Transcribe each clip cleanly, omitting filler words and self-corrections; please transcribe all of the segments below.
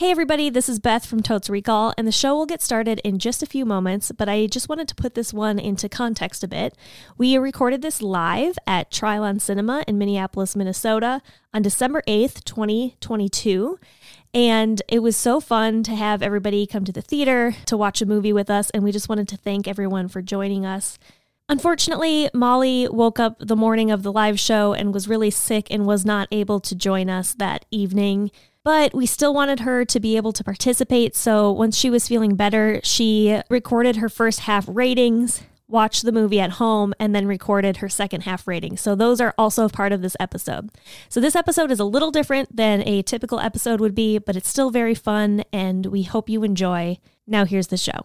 Hey everybody, this is Beth from Totes Recall, and the show will get started in just a few moments, but I just wanted to put this one into context a bit. We recorded this live at Trilon Cinema in Minneapolis, Minnesota on December 8th, 2022, and it was so fun to have everybody come to the theater to watch a movie with us, and we just wanted to thank everyone for joining us. Unfortunately, Molly woke up the morning of the live show and was really sick and was not able to join us that evening. But we still wanted her to be able to participate, so once she was feeling better, she recorded her first half ratings, watched the movie at home, and then recorded her second half ratings. So those are also part of this episode. So this episode is a little different than a typical episode would be, but it's still very fun, and we hope you enjoy. Now here's the show.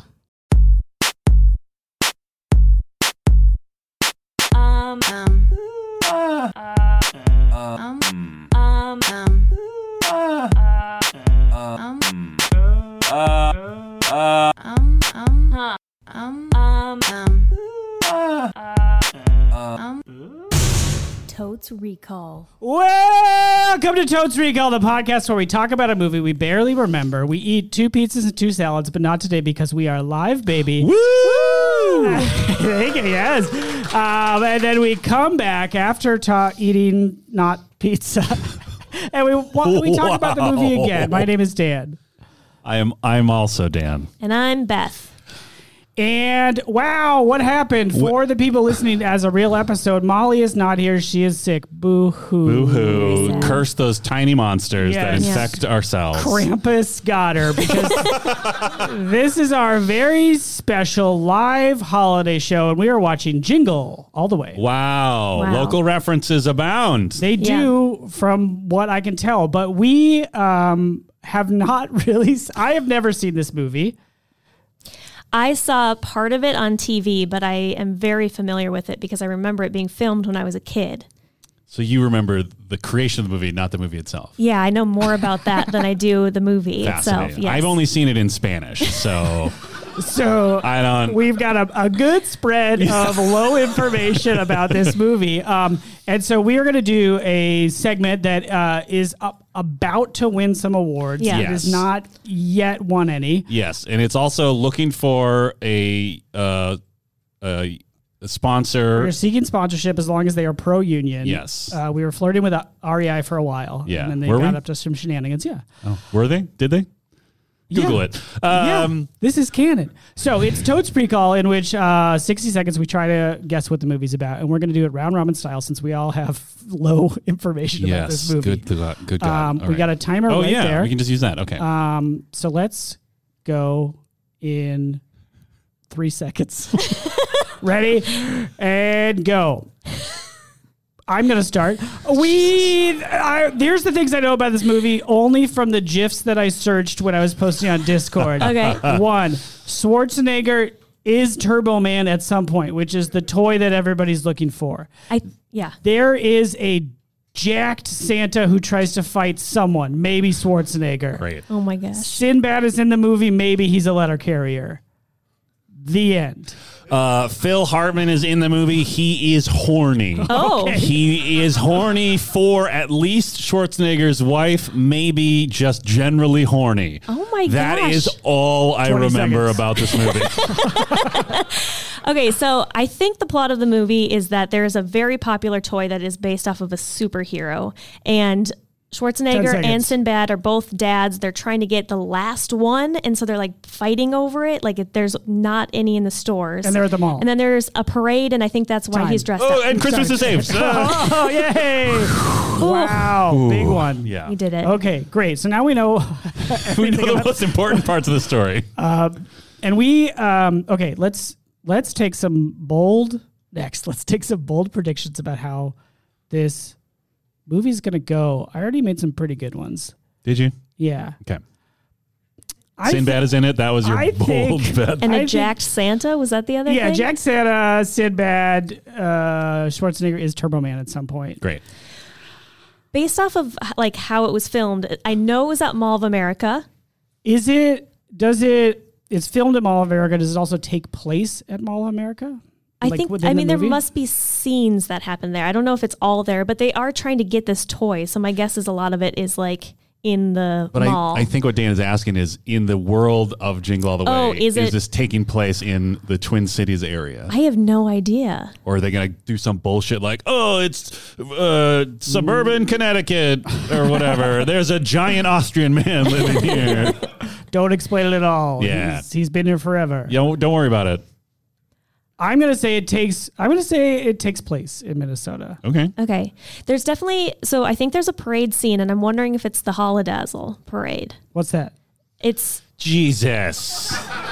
Totes Recall. Welcome to Totes Recall, the podcast where we talk about a movie we barely remember. We eat 2 pizzas and 2 salads, but not today because we are live, baby. Woo! Thank you, yes. And then we come back after eating not pizza, and we talk about the movie again. My name is Dan. I'm also Dan. And I'm Beth. And wow, what happened? For the people listening as a real episode, Molly is not here. She is sick. Boo-hoo. Boo-hoo. Curse those tiny monsters that infect our cells. Krampus got her because this is our very special live holiday show, and we are watching Jingle all the way. Wow. Local references abound. They do, from what I can tell, but we have not really... I have never seen this movie. I saw part of it on TV, but I am very familiar with it because I remember it being filmed when I was a kid. So you remember the creation of the movie, not the movie itself. Yeah, I know more about that than I do the movie itself. Yes. I've only seen it in Spanish, so... We've got a good spread of low information about this movie. And so we are going to do a segment that is about to win some awards. Yeah. It has not yet won any. Yes, and it's also looking for a sponsor. We're seeking sponsorship as long as they are pro-union. Yes. We were flirting with REI for a while. Yeah. And then they got up to some shenanigans. Yeah. Oh, were they? Did they? Google it. This is canon. So it's Totes Recall, in which 60 seconds we try to guess what the movie's about. And we're going to do it round robin style since we all have low information about this movie. Good God. We got a timer right there. We can just use that. Okay. So let's go in 3 seconds. Ready? And go. I'm going to start. Here's the things I know about this movie only from the GIFs that I searched when I was posting on Discord. Okay. 1, Schwarzenegger is Turbo Man at some point, which is the toy that everybody's looking for. There is a jacked Santa who tries to fight someone, maybe Schwarzenegger. Great. Oh my gosh. Sinbad is in the movie, maybe he's a letter carrier. The end. Phil Hartman is in the movie. He is horny. Oh. Okay. He is horny for at least Schwarzenegger's wife, maybe just generally horny. Oh my gosh. That is all I remember about this movie. Okay, so I think the plot of the movie is that there is a very popular toy that is based off of a superhero, and Schwarzenegger and Sinbad are both dads. They're trying to get the last one, and so they're like fighting over it. Like there's not any in the stores. And they're at the mall. And then there's a parade, and I think that's why he's dressed up. Oh, and Christmas is saved. Oh, yay. Wow. Ooh. Big one. Yeah. We did it. Okay, great. So now we know We know the most important parts of the story. And we, okay, let's take some bold predictions about how this movie's going to go. I already made some pretty good ones. Did you? Yeah. Okay. Sinbad is in it. That was your bold bet. And a jacked Santa? Was that the other thing? Yeah, jacked Santa, Sinbad, Schwarzenegger is Turbo Man at some point. Great. Based off of like how it was filmed, I know it was at Mall of America. It's filmed at Mall of America. Does it also take place at Mall of America? I mean, there must be scenes that happen there. I don't know if it's all there, but they are trying to get this toy. So my guess is a lot of it is like in the But mall. I think what Dan is asking is, in the world of Jingle All the Way, Oh, is this taking place in the Twin Cities area? I have no idea. Or are they going to do some bullshit like, oh, it's suburban Connecticut or whatever. There's a giant Austrian man living here. Don't explain it at all. Yeah. He's been here forever. Don't worry about it. I'm gonna say it takes place in Minnesota. Okay. Okay. There's definitely, so I think there's a parade scene, and I'm wondering if it's the Holodazzle parade. What's that? It's, Jesus.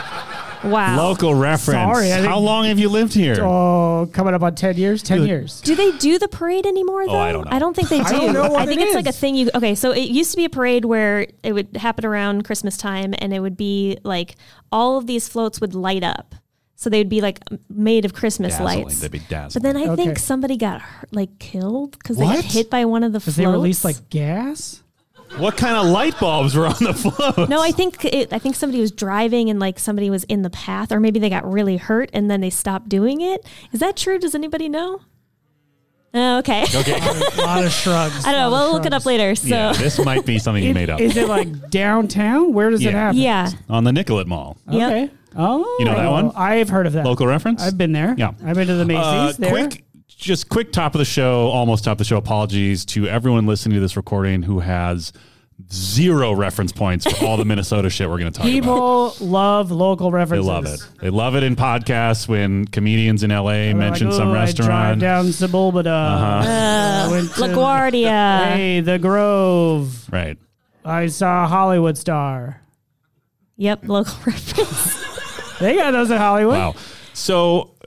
wow. Local reference. Sorry, I think- How long have you lived here? Oh, coming up on 10 years? 10 years. Do they do the parade anymore, though? I don't know. I don't think they do. I don't know what I think it it's like a is. thing okay, so it used to be a parade where it would happen around Christmas time, and it would be like all of these floats would light up. So they would be like made of Christmas Dazzling. lights. They'd be dazzling. But then I think Okay. somebody got killed because they got What? hit by one of the Because floats. they released like gas? What kind of light bulbs were on the float? No, I think somebody was driving and like somebody was in the path, or maybe they got really hurt and then they stopped doing it. Is that true? Does anybody know? Oh, okay. Okay. A lot of shrugs. I don't know. We'll look it up later. So Yeah, this might be something you made up. Is it like downtown? Where does it Yeah. happen? yeah. On the Nicollet Mall. Yep. Okay. Oh. You know that one? I've heard of that. Local reference? I've been there. Yeah. I've been to the Macy's there. Quick top of the show, almost top of the show. Apologies to everyone listening to this recording who has 0 reference points for all the Minnesota shit we're going to talk about. People love local They references. love it. They love it in podcasts when comedians in LA They're mention like, some "Oh, I drive restaurant. down Sebulbada. I went to- LaGuardia. Hey, the Grove. Right. I saw Hollywood Star. Yep. Local reference. They got those at Hollywood. Wow. So,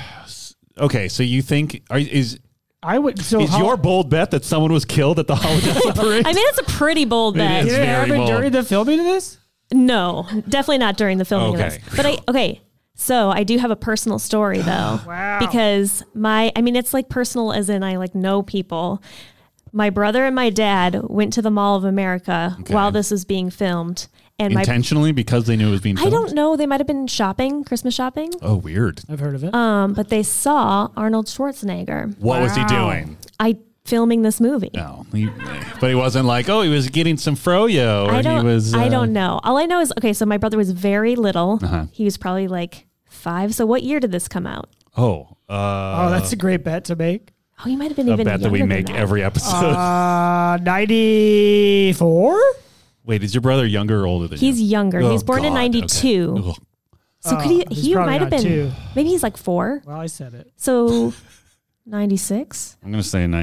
okay. So you think is I would. So your bold bet that someone was killed at the Holodazzle parade? I mean, it's a pretty bold bet. is. Did it very happen bold. during the filming of this? No, definitely not during the filming Okay. of this. But so I do have a personal story though. Wow. Because it's like personal as in I like know people. My brother and my dad went to the Mall of America while this was being filmed. And Intentionally because they knew it was being I filmed? don't know, they might have been shopping, Christmas shopping. Oh, weird. I've heard of it. But they saw Arnold Schwarzenegger. What was he Wow. doing? Filming this movie. No, but he wasn't like, oh, he was getting some froyo, or I don't, he was. I don't know. All I know is, okay, so my brother was very little. Uh-huh. He was probably like 5. So what year did this come out? Oh, oh, that's a great bet to make. Oh, he might have been a even bet that we younger make than that. every episode. 94? Wait, is your brother younger or older than you? He's younger. Oh, He was born in God, 92. okay. Ugh. So could he's he probably might have not been, 2. maybe he's like 4. Well, I said it. So 96. I'm going to say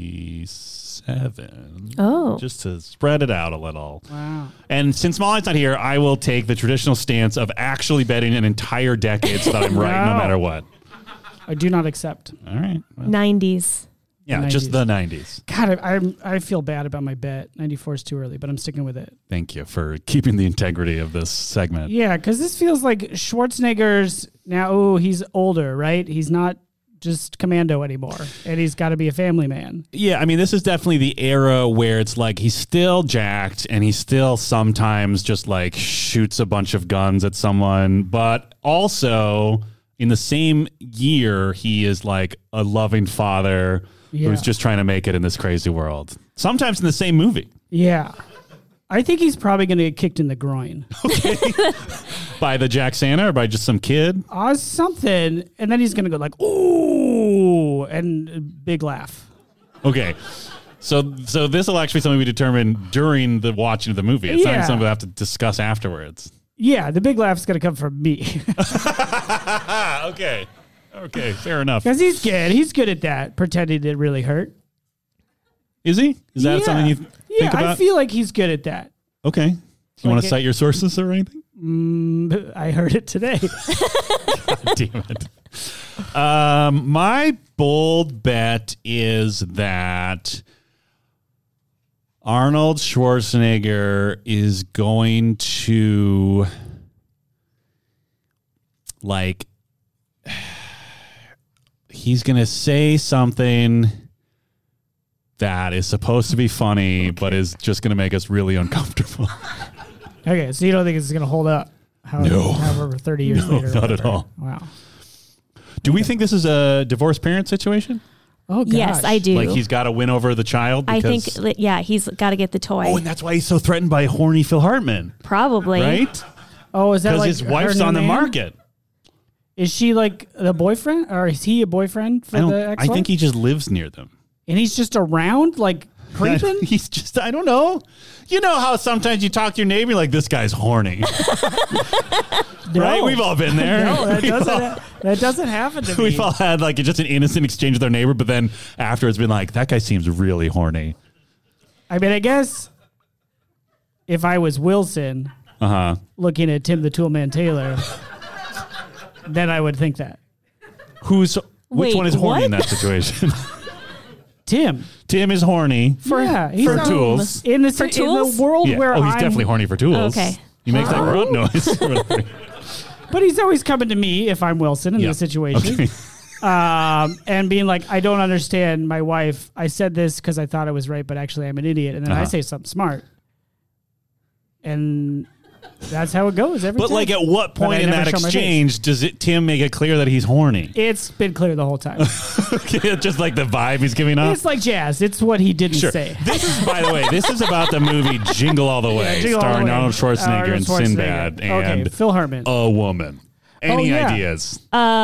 97. Oh. Just to spread it out a little. Wow. And since Molly's not here, I will take the traditional stance of actually betting an entire decade so that I'm right no Wow. matter what. I do not accept. All right. Well, 90s. yeah, the just 90s. the 90s. God, I feel bad about my bet. 94 is too early, but I'm sticking with it. Thank you for keeping the integrity of this segment. Yeah, because this feels like Schwarzenegger's now. Oh, he's older, right? He's not just Commando anymore, and he's got to be a family man. Yeah, I mean, this is definitely the era where it's like he's still jacked and he still sometimes just like shoots a bunch of guns at someone, but also in the same year, he is like a loving father who's just trying to make it in this crazy world. Sometimes in the same movie. Yeah. I think he's probably going to get kicked in the groin. By the Jack Santa or by just some kid? Something. And then he's going to go like, ooh, and a big laugh. Okay. So this will actually be something we determine during the watching of the movie. It's not Yeah. something we'll have to discuss afterwards. Yeah, the big laugh is going to come from me. Okay. Okay, fair enough. Because he's good. He's good at that, pretending it really hurt. Is he? Is that something you think about? I feel like he's good at that. Okay. You want to Like cite your sources or anything? I heard it today. Damn it. My bold bet is that Arnold Schwarzenegger is going to he's going to say something that is supposed to be funny, but is just going to make us really uncomfortable. Okay, so you don't think it's going to hold up? No. However, 30 years No, later. or not at whatever. all. Wow. Do we think this is a divorced parent situation? Oh, gosh. Yes, I do. Like he's got to win over the child. I Because, think, he's got to get the toy. Oh, and that's why he's so threatened by horny Phil Hartman, Probably. right? Oh, is that Because like his wife's her on the name? market. Is she like the boyfriend, or is he a boyfriend for the I ex-wife? think he just lives near them. And he's just around, like creeping. He's just, I don't know. You know how sometimes you talk to your neighbor like, this guy's horny. Right? We've all been there. No, that doesn't happen to me. We've all had like just an innocent exchange with our neighbor, but then afterwards been like, that guy seems really horny. I mean, I guess if I was Wilson looking at Tim the Toolman Taylor, then I would think that. Which Wait, one is horny in what? that situation? Tim. Tim is horny for tools. In the, For in tools? the world Yeah. where Oh, he's I'm, definitely horny for tools. Okay. He makes that grunt noise. But he's always coming to me if I'm Wilson in Yeah. this situation. Okay. And being like, I don't understand my wife. I said this because I thought I was right, but actually I'm an idiot. And then I say something smart. And that's how it goes every But time. like, at what But I point in never that show my face. exchange does Tim make it clear that he's horny? It's been clear the whole time. Just like the vibe he's giving off. It's like jazz. It's what he didn't Sure. say. This is, by the way, this is about the movie Jingle All the Way, Jingle All the starring Way. Arnold Schwarzenegger Arnold and Schwarzenegger. Sinbad Okay, and Phil Hartman. a woman. Any yeah. ideas?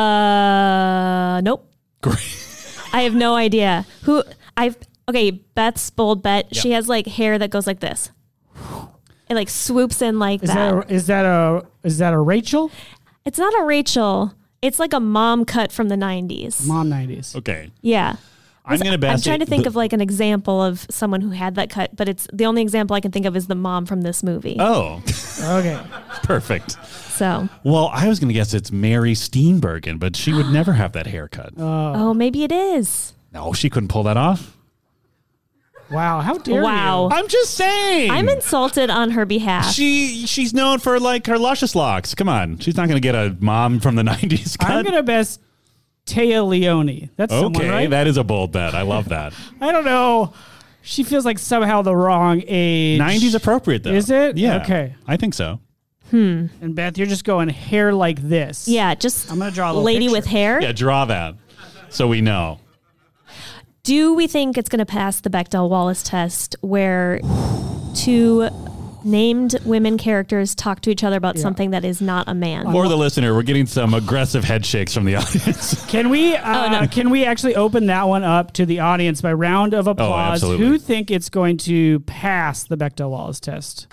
Nope. Great. I have no idea. Beth's bold bet. She has like hair that goes like this. It like swoops in like that. Is that a Rachel? It's not a Rachel. It's like a mom cut from the 90s. Mom 90s. Okay. Yeah. I'm going to bet. I'm trying to think of like an example of someone who had that cut, but it's the only example I can think of is the mom from this movie. Oh, Okay. perfect. So, Well, I was going to guess it's Mary Steenburgen, but she would never have that haircut. maybe it is. No, she couldn't pull that off. Wow. How dare Wow. I'm just saying. I'm insulted on her behalf. She's known for like her luscious locks. Come on, she's not going to get a mom from the '90s cut. I'm going to best Taya Leone. That's someone, Okay, right? that is a bold bet. I love that. I don't know. She feels like somehow the wrong age. 90s appropriate though. Is it? Yeah. Okay. I think so. And Beth, you're just going hair like this. Yeah, just I'm gonna draw a little lady picture. with hair. Yeah, draw that so we know. Do we think it's going to pass the Bechdel-Wallace test where two named women characters talk to each other about something that is not a man? For the listener, we're getting some aggressive head shakes from the audience. Can we? no. Can we actually open that one up to the audience by round of applause? absolutely. Who think it's going to pass the Bechdel-Wallace test?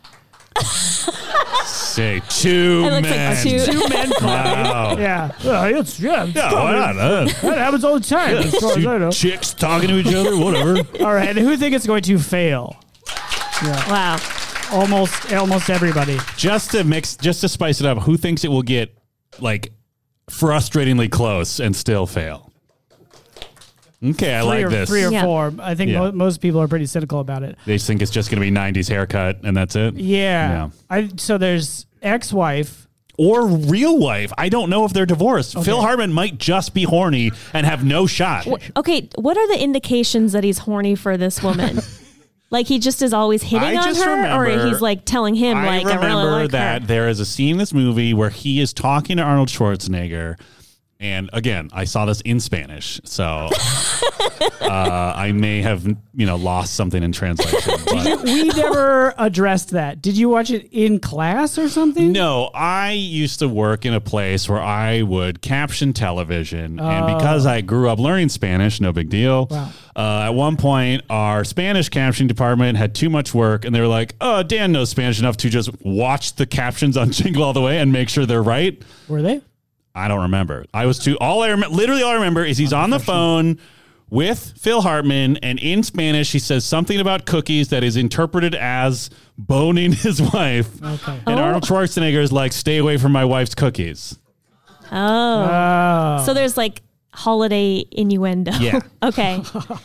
Say two It looks men. like two Men. Wow. Yeah. Yeah, why not? That happens all the time. as far as I know. Two chicks talking to each other, whatever. All right. And who think it's going to fail? Wow. Almost everybody. Just to spice it up, who thinks it will get like frustratingly close and still fail? Okay, I like this. Three or Yeah. four. I think Yeah. most people are pretty cynical about it. They think it's just going to be 90s haircut and that's it? Yeah. So there's ex-wife. Or real wife. I don't know if they're divorced. Phil Hartman might just be horny and have no shot. Okay, what are the indications that he's horny for this woman? Like he just is always hitting I on just her, or remember- he's like telling him like I really remember like that her. there is a scene in this movie where he is talking to Arnold Schwarzenegger. And again, I saw this in Spanish, so I may have lost something in translation. But We never addressed that. Did you watch it in class or something? no, I used to work in a place where I would caption television, and because I grew up learning Spanish, no big deal. Wow. At one point, our Spanish captioning department had too much work, and they were like, "Oh, Dan knows Spanish enough to just watch the captions on Jingle All the Way and make sure they're right." Were they? I don't remember. Literally all I remember is he's on the phone with Phil Hartman, and in Spanish he says something about cookies that is interpreted as boning his wife. Okay. And Arnold Schwarzenegger is like, "Stay away from my wife's cookies." Oh, so there's like holiday innuendo. Yeah. Okay.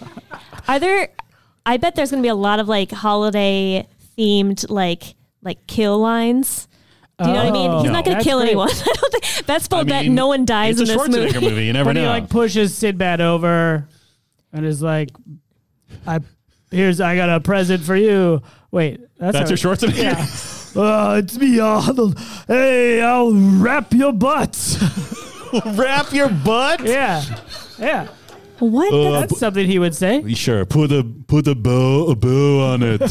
I bet there's going to be a lot of like holiday themed like kill lines. Do you know what I mean? He's No. not going to That's kill great. anyone. I don't think that's bold bet. No one dies in it's this a Schwarzenegger movie. You never When know. he like pushes Sinbad over and is like, I got a present for you. Wait, That's your Schwarzenegger? Yeah. It's me, Arnold. Hey, I'll wrap your butt. Wrap your butt? Yeah. Yeah. What? That's something he would say. Sure, put a bow on it.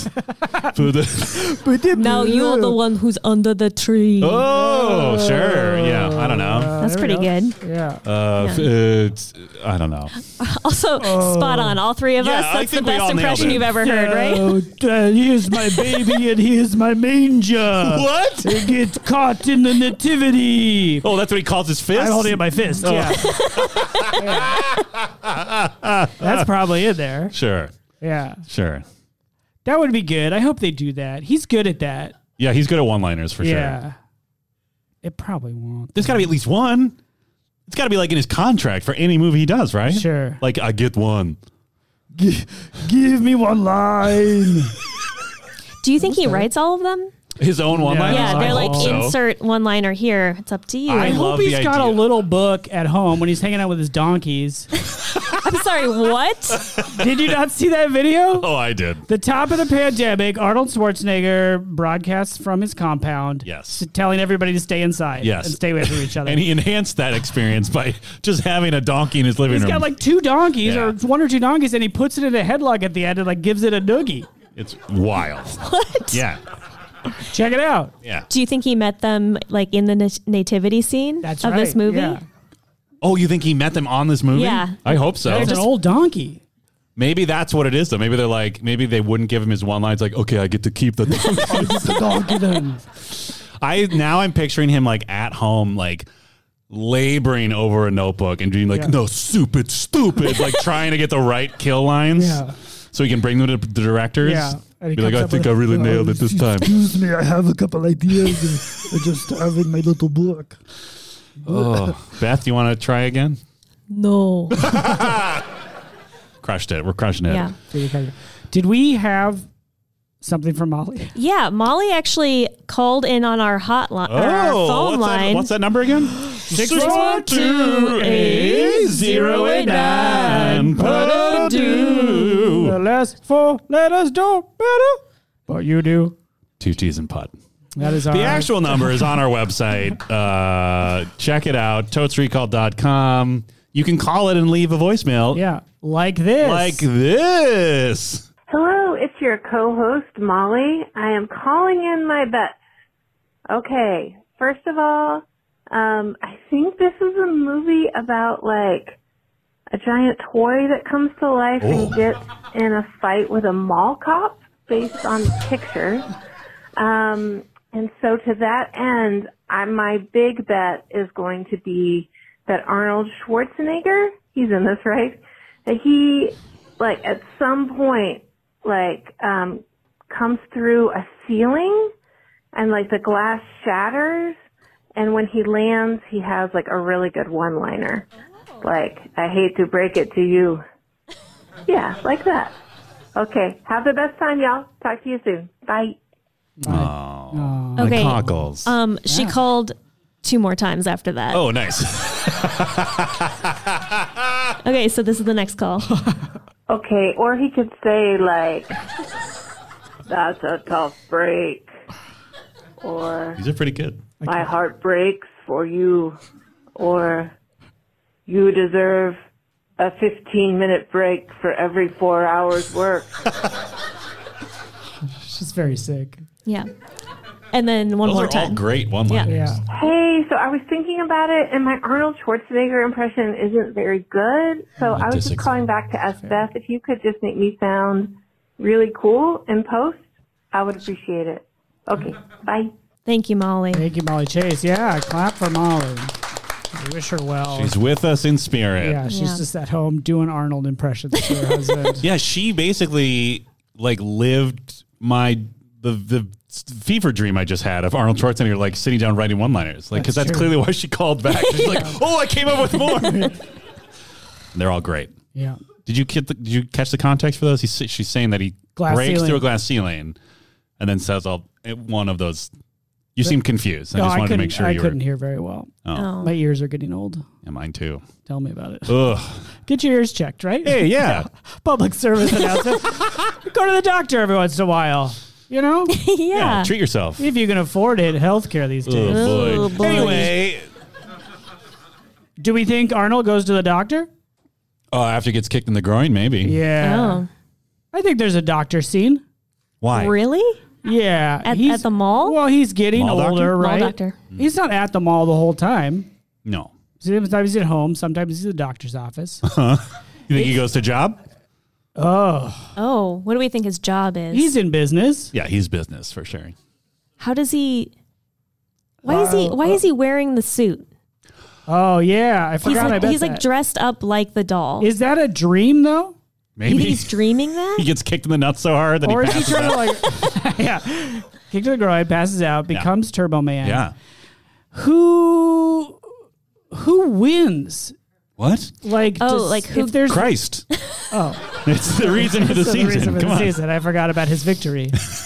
Now you're the one who's under the tree. Oh, sure. Yeah, I don't know. That's pretty good. Yeah. I don't know. Also, spot on. All three of Yeah, us. I That's the think we best all nailed impression it. you've ever heard, right? Here's my baby and here's my manger. What? It gets caught in the nativity. Oh, that's what he calls his fist? I'm holding up my fist. Oh. Yeah. That's probably in there. Sure. Yeah. Sure. That would be good. I hope they do that. He's good at that. Yeah, he's good at one-liners for Yeah. sure. It probably won't. There's got to be at least one. It's got to be like in his contract for any movie he does, right? Sure. Like, I get one. Give me one line. Do you think he writes all of them? His own one-liners? Yeah, I they're like, hope so. insert one liner here. It's up to you. I I love hope he's the got a idea. little book at home when he's hanging out with his donkeys. I'm sorry, what? Did you not see that video? Oh, I did. The top of the pandemic, Arnold Schwarzenegger broadcasts from his compound. Yes. Telling everybody to stay inside. Yes. And stay away from each other. And he enhanced that experience by just having a donkey in his living He's room. got like 2 donkeys Yeah. or 1 or 2 donkeys, and he puts it in a headlock at the end and like gives it a noogie. It's wild. What? Yeah. Check it out. Yeah. Do you think he met them like in the nativity scene That's of right. this movie? Yeah. Oh, you think he met them on this movie? Yeah. I hope so. There's an old donkey. Maybe that's what it is, though. Maybe they're like, maybe they wouldn't give him his one line. It's like, okay, I get to keep the donkey. It's a donkey then. I'm picturing him like at home, like laboring over a notebook and being like, Yeah. no, stupid, like trying to get the right kill lines. Yeah. So he can bring them to the directors. Yeah. And he Be like, comes I up think with- I really nailed it this time. Excuse me, I have a couple ideas. I just have in my little book. Oh, Beth, you want to try again? No. Crushed it. We're crushing it. Yeah. Did we have something from Molly? Yeah, Molly actually called in on our hotline, or our phone line. What's that number again? 612-889. The last 4 letters don't matter, but you do. 2 T's and putt. That is our The actual number is on our website. Check it out, totesrecall.com. You can call it and leave a voicemail. Yeah, like this. Like this. Hello, it's your co-host, Molly. I am calling in my bets. Okay, first of all, I think this is a movie about, like, a giant toy that comes to life and gets in a fight with a mall cop based on pictures. And so to that end, my big bet is going to be that Arnold Schwarzenegger, he's in this, right? That he, like, at some point, like, comes through a ceiling and, like, the glass shatters. And when he lands, he has, like, a really good one-liner. Like, I hate to break it to you. Yeah, like that. Okay. Have the best time, y'all. Talk to you soon. Bye. Oh, Okay. my cockles. She called 2 more times after that. Oh, nice. Okay, so this is the next call. Okay, or he could say, like, that's a tough break. Or These are pretty good. my heart breaks for you. Or you deserve a 15-minute break for every 4 hours work. She's very sick. Yeah. And then one Those more are all time. great one-liners. Yeah. Hey, so I was thinking about it, and my Arnold Schwarzenegger impression isn't very good. So I was just disagree. calling back to ask Beth if you could just make me sound really cool in post. I would appreciate it. Okay, bye. Thank you, Molly. Thank you, Molly Chase. Yeah, clap for Molly. We wish her well. She's with us in spirit. yeah, she's Yeah. just at home doing Arnold impressions for her husband. Yeah, she basically like lived the fever dream I just had of Arnold Schwarzenegger like sitting down writing one-liners. Like, because That's that's true. clearly why she called back. She's like, oh, I came up with more. And they're all great. Yeah. Did you catch the context for those? She's saying that he Glass breaks ceiling. through a glass ceiling and then says, one of those. You seem confused. I just wanted to make sure I you were. couldn't hear very well. Oh. My ears are getting old. Yeah, mine too. Tell me about it. Ugh. Get your ears checked, right? Hey, yeah. Public service announcement. Go to the doctor every once in a while. You know? Yeah. Yeah, treat yourself. If you can afford it, healthcare these days. Oh, boy. Oh, boy. Anyway, Do we think Arnold goes to the doctor? Oh, after he gets kicked in the groin, maybe. Yeah. Oh, I think there's a doctor scene. Why? really? Yeah. At he's- the mall? Well, he's getting Mall doctor? older, Mall right? doctor. He's not at the mall the whole time. No. Sometimes he's at home. Sometimes he's at the doctor's office. You think he goes to job? Oh, what do we think his job is? He's in business. Yeah, he's business for sure. How does he? Why is he wearing the suit? Oh, yeah. I forgot. I bet He's like that. dressed up like the doll. Is that a dream, though? You think Maybe he's dreaming that? he gets kicked in the nuts so hard that Or he is he passes trying out. to like, yeah, kick to the groin, passes out, becomes Turbo Man? Yeah. Who wins? What? Like, who- if there's Christ. oh, It's the reason for the so season. the reason for Come the on. season. I forgot about his victory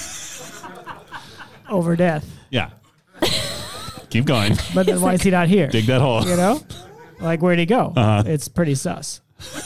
over death. Yeah. Keep going. But then why is he not here? Dig that hole. You know, like where'd he go? Uh-huh. It's pretty sus.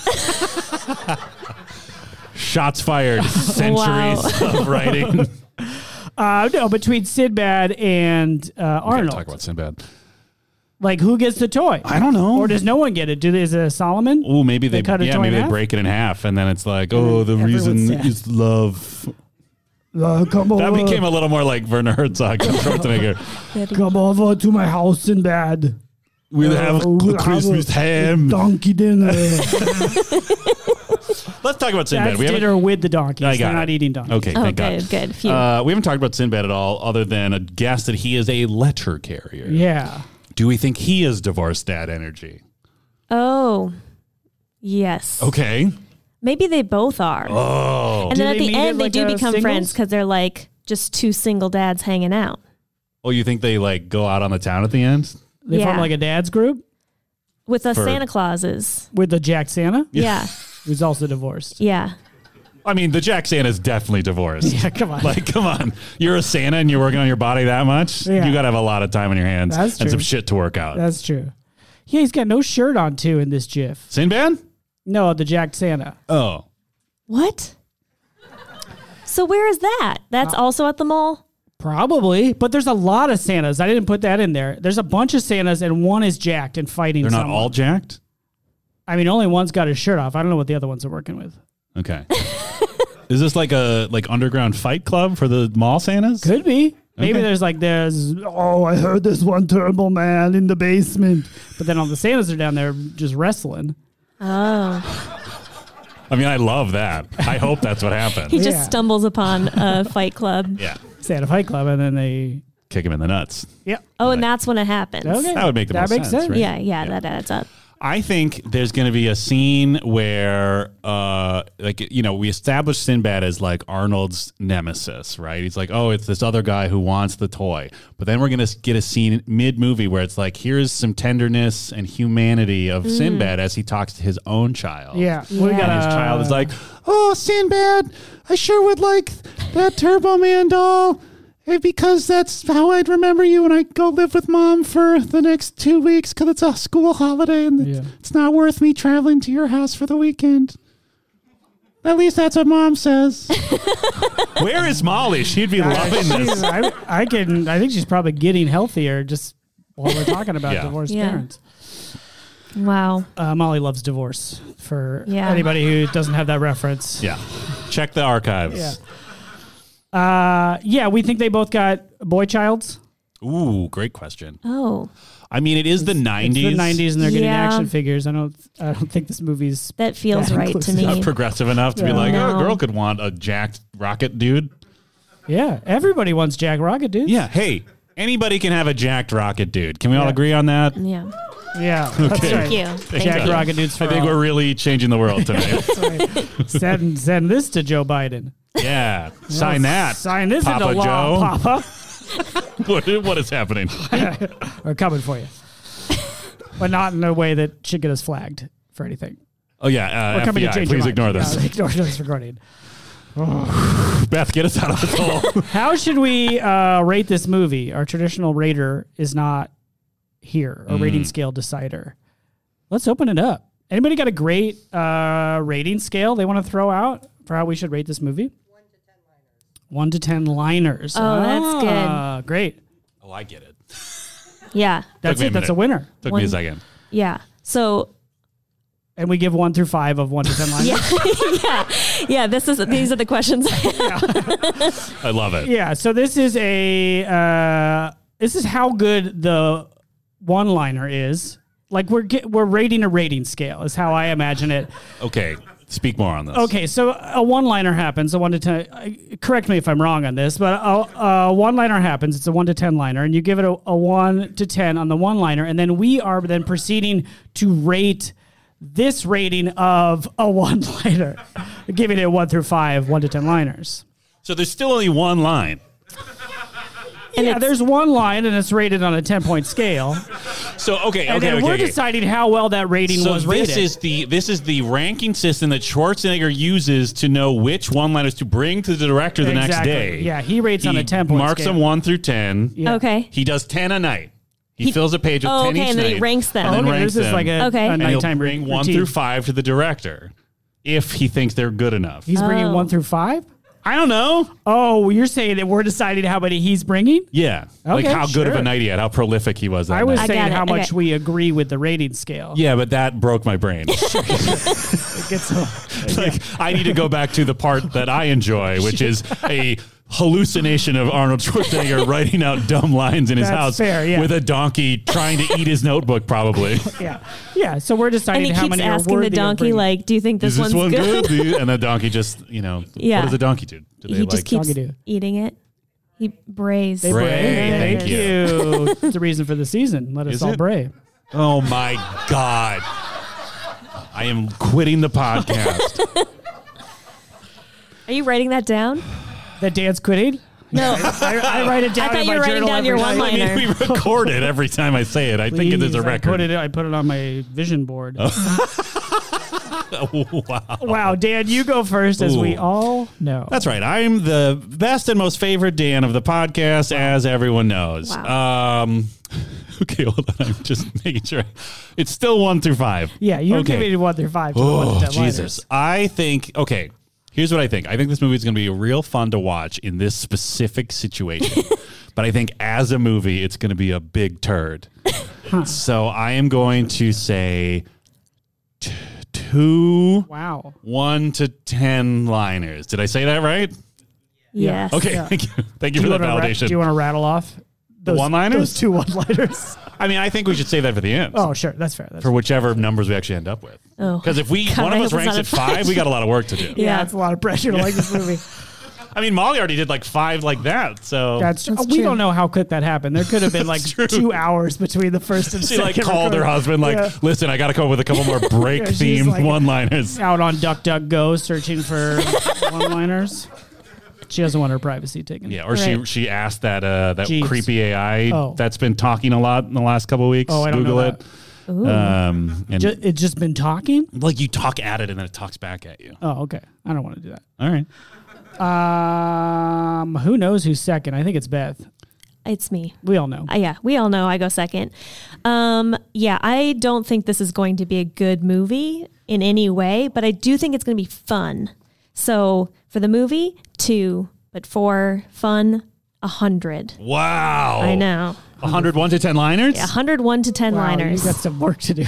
Shots fired. Centuries of writing. No, between Sinbad and We're gonna Arnold, talk about Sinbad. like who gets the toy? I don't know. Or does no one get it? Is it Solomon? Oh, maybe They cut a toy in maybe they half? break it in half, and then it's like, oh, the everyone's reason sad. is love. Come That over, became a little more like Werner Herzog from Schwarzenegger. come over to my house in bed. We'll have We'll Christmas have a ham. donkey dinner. Let's talk about Sinbad. That's We haven't. dinner with the donkeys. I got They're it. not eating donkeys. Okay, Oh, thank good, God. good. Phew. We haven't talked about Sinbad at all, other than a guess that he is a letter carrier. Yeah. Do we think he is divorced dad energy? Oh, yes. Okay. Maybe they both are. Oh. And Do then at they the meet end, at, they like, do a become singles? friends because they're like just two single dads hanging out. Oh, you think they like go out on the town at the end? They form Yeah. like a dad's group With the For- Santa Clauses. with the Jack Santa, Yeah. who's also divorced. Yeah. I mean, the Jack Santa is definitely divorced. Yeah, come on. Like, come on. You're a Santa and you're working on your body that much? Yeah. You got to have a lot of time on your hands That's and true. some shit to work out. That's true. Yeah, he's got no shirt on too in this GIF. Sinbad? No, the Jack Santa. Oh. What? So where is that? That's also at the mall? Probably, but there's a lot of Santas. I didn't put that in there. There's a bunch of Santas, and one is jacked and fighting. They're not someone. all jacked? I mean, only one's got his shirt off. I don't know what the other ones are working with. Okay. Is this like a underground fight club for the mall Santas? Could be. Maybe Okay. there's Oh, I heard there's one Turbo Man in the basement. but then all the Santas are down there just wrestling. Oh. I mean, I love that. I hope that's what happened. He just Yeah. stumbles upon a fight club. Yeah. Santa Fight Club, and then they. Kick him in the nuts. Yep. Oh, and that's when it happens. Okay. That would make the That most makes sense, sense. right? Yeah, that adds up. I think there's going to be a scene where, we establish Sinbad as like Arnold's nemesis, right? He's like, oh, it's this other guy who wants the toy. But then we're going to get a scene mid-movie where it's like, here's some tenderness and humanity of Sinbad as he talks to his own child. Yeah. Yeah. We got And his child is like, oh, Sinbad, I sure would like that Turbo Man doll. Because that's how I'd remember you when I go live with Mom for the next 2 weeks because it's a school holiday and Yeah. it's not worth me traveling to your house for the weekend. At least that's what Mom says. Where is Molly? She'd be loving this. I think she's probably getting healthier just while we're talking about Yeah. divorced Yeah. parents. Wow. Molly loves divorce for Yeah. anybody who doesn't have that reference. Yeah. Check the archives. Yeah. We think they both got boy childs. Ooh, great question. Oh, I mean, it is the 90s. It's the 90s and they're getting Yeah. action figures. I don't think this movie's that feels Yeah, right to inclusive. me. Not progressive enough to be Yeah. like, oh, No. a girl could want a jacked rocket dude. Yeah, everybody wants Jack Rocket, dude. Yeah. Hey, anybody can have a jacked rocket dude. Can we all Yeah. agree on that? Yeah. Yeah. That's Okay. right. Thank you. Thank Jack you. Rocket dudes for I think all. we're really changing the world tonight. That's right. Send this to Joe Biden. Yeah. Sign that. Sign this Papa into law, Joe. Papa. What is happening? We're coming for you. But not in a way that should get us flagged for anything. Oh, yeah. We're coming to FBI, change please your ignore mind. this. Yeah, ignore this recording. Beth, get us out of this hole. How should we rate this movie? Our traditional rater is not here, a rating scale decider. Let's open it up. Anybody got a great rating scale they want to throw out for how we should rate this movie? 1 to 10 liners. Oh, that's good. Great. Oh, I get it. Yeah. That's me it. a That's a minute. winner. Took One- me a second. Yeah. So And we give 1 through 5 of 1 to 10 liners. Yeah. These are the questions. I love it. Yeah. So this is this is how good the one-liner is. Like we're rating a rating scale is how I imagine it. Okay. Speak more on this. Okay, so a one-liner happens, a 1 to 10. Correct me if I'm wrong on this, but a one-liner happens. It's a 1 to 10 liner, and you give it a 1 to 10 on the one-liner, and then we are then proceeding to rate this rating of a one-liner, giving it 1 through 5, 1 to 10 liners. So there's still only one line. And there's one line, and it's rated on a 10-point scale. So And then we're deciding how well that rating was rated. This is the ranking system that Schwarzenegger uses to know which one-liners to bring to the director the next day. Yeah, he rates on a 10-point scale. Marks them 1 through 10. Yeah. Okay. He does 10 a night. He fills a page with 10 each and then night. he ranks them. And then ranks this is them. like a And he'll nighttime bring 1 routine. through 5 to the director if he thinks they're good enough. He's bringing 1 through 5? I don't know. Oh, you're saying that we're deciding how many he's bringing? Yeah. Like Okay, how good of a sure. night he had, how prolific he was that I was night. saying got it. how much Okay. we agree with the rating scale. Yeah, but that broke my brain. It gets Like I need to go back to the part that I enjoy, which is a hallucination of Arnold Schwarzenegger writing out dumb lines in his That's house fair, yeah. with a donkey trying to eat his notebook, probably. yeah. So we're And deciding he how keeps many asking are worthy the donkey, of bringing. like, do you think this, Is this one's one good? good? And the donkey just, what Yeah. does a donkey do? Do they He just keeps Doggy do. eating it. He brays. They Bray, bray. thank you. It's the reason for the season. Let us Is all it? bray. Oh my God. I am quitting the podcast. Are you writing that down? That Dan's quitting? No. I write it down I thought in you my were writing journal down your every night. one-liner. I mean, we record it every time I say it. I think it is a Please, record. I put it on my vision board. Wow. Wow, Dan, you go first, as we Ooh. all know. That's right. I'm the best and most favorite Dan of the podcast, as everyone knows. Okay, hold on. I'm just making sure. It's still 1 through 5. Yeah, you're Okay. giving 1 through 5 to the 1 to 10 Jesus. liners. I think, okay, here's what I think. I think this movie is going to be real fun to watch in this specific situation. But I think as a movie, it's going to be a big turd. So I am going to say 2 Wow. 1 to 10 liners. Did I say that right? Yes. Okay, Yeah. thank you. Thank you for that validation. Do you want to rattle off those one-liners? Those 2 one-liners. I mean, I think we should save that for the end. Oh, sure. That's fair. That's For whichever numbers we actually end up with. Oh. Because if God, one I of us hope it's ranks not at a 5, we got a lot of work to do. yeah, it's a lot of pressure to like this movie. I mean, Molly already did like 5 like that. So That's That's we true. don't know how quick that happened. There could have been like true. 2 hours between the first and she second. like called her recording. husband like, Yeah. listen, I got to come up with a couple more break Yeah, she's themed like- one-liners. Out on DuckDuckGo searching for one-liners. She doesn't want her privacy taken. Yeah, or Right. she asked that Jeeves. creepy AI Oh. that's been talking a lot in the last couple of weeks. Oh, I don't Google know it. And It's just been talking? like you talk at it and then it talks back at you. Oh, okay. I don't want to do that. All right. Who knows who's second? I think it's Beth. It's me. We all know. Yeah, we all know I go second. Yeah, I don't think this is going to be a good movie in any way, but I do think it's going to be fun. So for the movie, 2, but for fun, 100. Wow. Oh. I know. 101 to 10 liners? Yeah, 101 to 10 Wow, liners. you got some work to do.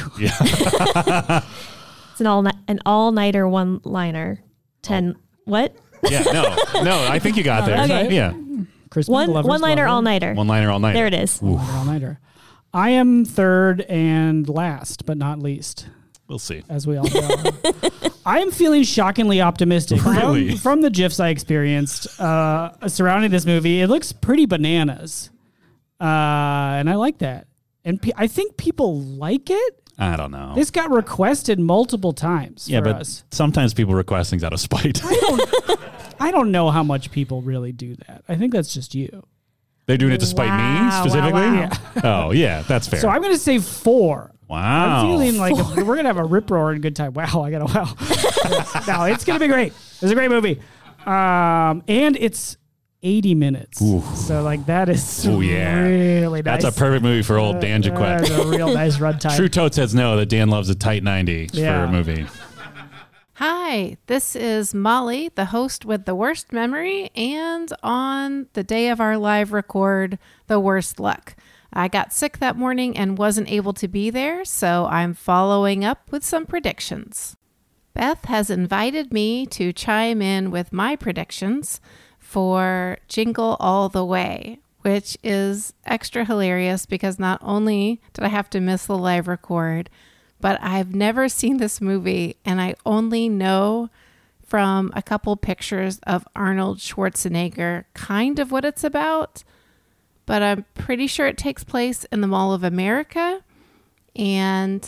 It's an all-nighter one-liner. 10 what? Yeah, no, I think you got there. Okay. Yeah. Christmas lovers One-liner love it. all-nighter. One-liner all night. There it is. All-nighter. I am third and last, but not least, We'll see. as we all know. I am feeling shockingly optimistic. Really? From the GIFs I experienced surrounding this movie, it looks pretty bananas. And I like that. And I think people like it. I don't know. This got requested multiple times Yeah, for but us. sometimes people request things out of spite. I don't know how much people really do that. I think that's just you. They're doing it to spite me Wow, specifically? wow. Oh, yeah, that's fair. So I'm going to say 4. wow. I'm feeling like we're going to have a rip roar and good time. Wow, I got a wow. No, it's going to be great. It's a great movie. And it's 80 minutes. Ooh. So like that is Ooh, yeah. really nice. That's a perfect movie for old Dan Jaquette. That's a real nice runtime. True Toad says no, that Dan loves a tight 90 Yeah. for a movie. Hi, this is Molly, the host with the worst memory, and on the day of our live record, the worst luck. I got sick that morning and wasn't able to be there, so I'm following up with some predictions. Beth has invited me to chime in with my predictions for Jingle All the Way, which is extra hilarious because not only did I have to miss the live record, but I've never seen this movie, and I only know from a couple pictures of Arnold Schwarzenegger kind of what it's about, but I'm pretty sure it takes place in the Mall of America, and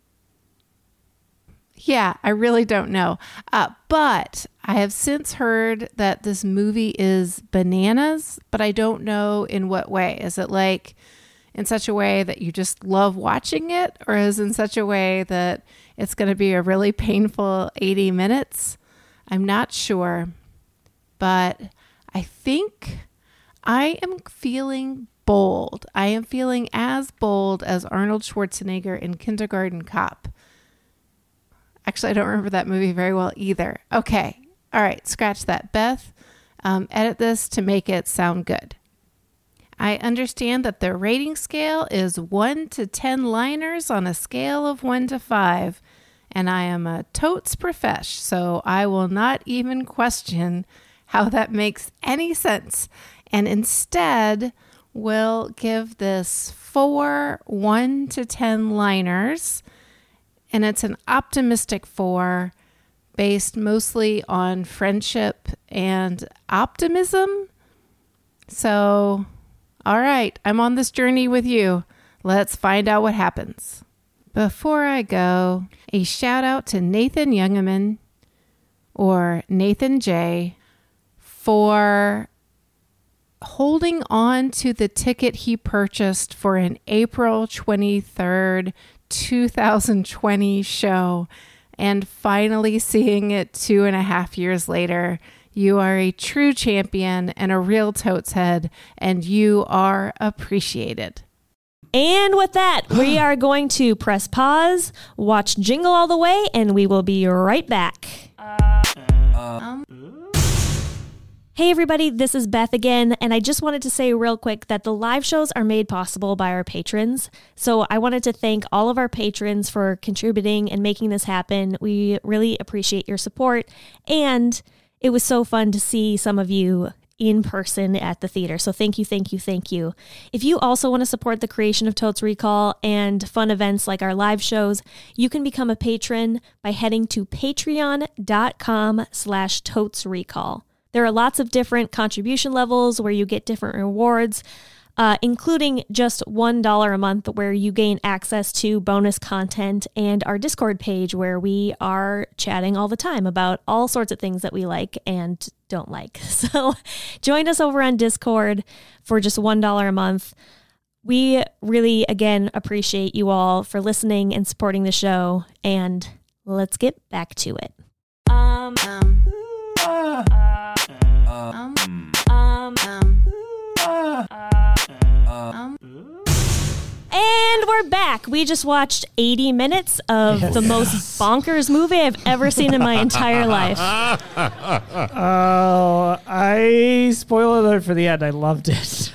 yeah, I really don't know. But I have since heard that this movie is bananas, but I don't know in what way. Is it like in such a way that you just love watching it, or is in such a way that it's going to be a really painful 80 minutes? I'm not sure, but I think I am feeling bold. I am feeling as bold as Arnold Schwarzenegger in Kindergarten Cop. Actually, I don't remember that movie very well either. Okay. All right. Scratch that. Beth, edit this to make it sound good. I understand that the rating scale is 1 to 10 liners on a scale of 1 to 5. And I am a totes profesh, so I will not even question how that makes any sense. And instead, will give this 4 1 to 10 liners. And it's an optimistic 4 based mostly on friendship and optimism. So, all right, I'm on this journey with you. Let's find out what happens. Before I go, a shout out to Nathan Youngeman, or Nathan J, for holding on to the ticket he purchased for an April 23rd, 2020 show and finally seeing it 2.5 years later. You are a true champion and a real totes head, and you are appreciated. And with that, we are going to press pause, watch Jingle All the Way, and we will be right back. Hey everybody, this is Beth again, and I just wanted to say real quick that the live shows are made possible by our patrons. So I wanted to thank all of our patrons for contributing and making this happen. We really appreciate your support, and it was so fun to see some of you in person at the theater. So thank you, thank you, thank you. If you also want to support the creation of Totes Recall and fun events like our live shows, you can become a patron by heading to patreon.com/totesrecall. There are lots of different contribution levels where you get different rewards, including just $1 a month where you gain access to bonus content and our Discord page where we are chatting all the time about all sorts of things that we like and don't like. So join us over on Discord for just $1 a month. We really, again, appreciate you all for listening and supporting the show, and let's get back to it. And we're back. We just watched 80 minutes of the most bonkers movie I've ever seen in my entire life. Oh, I spoil alert for the end. I loved it.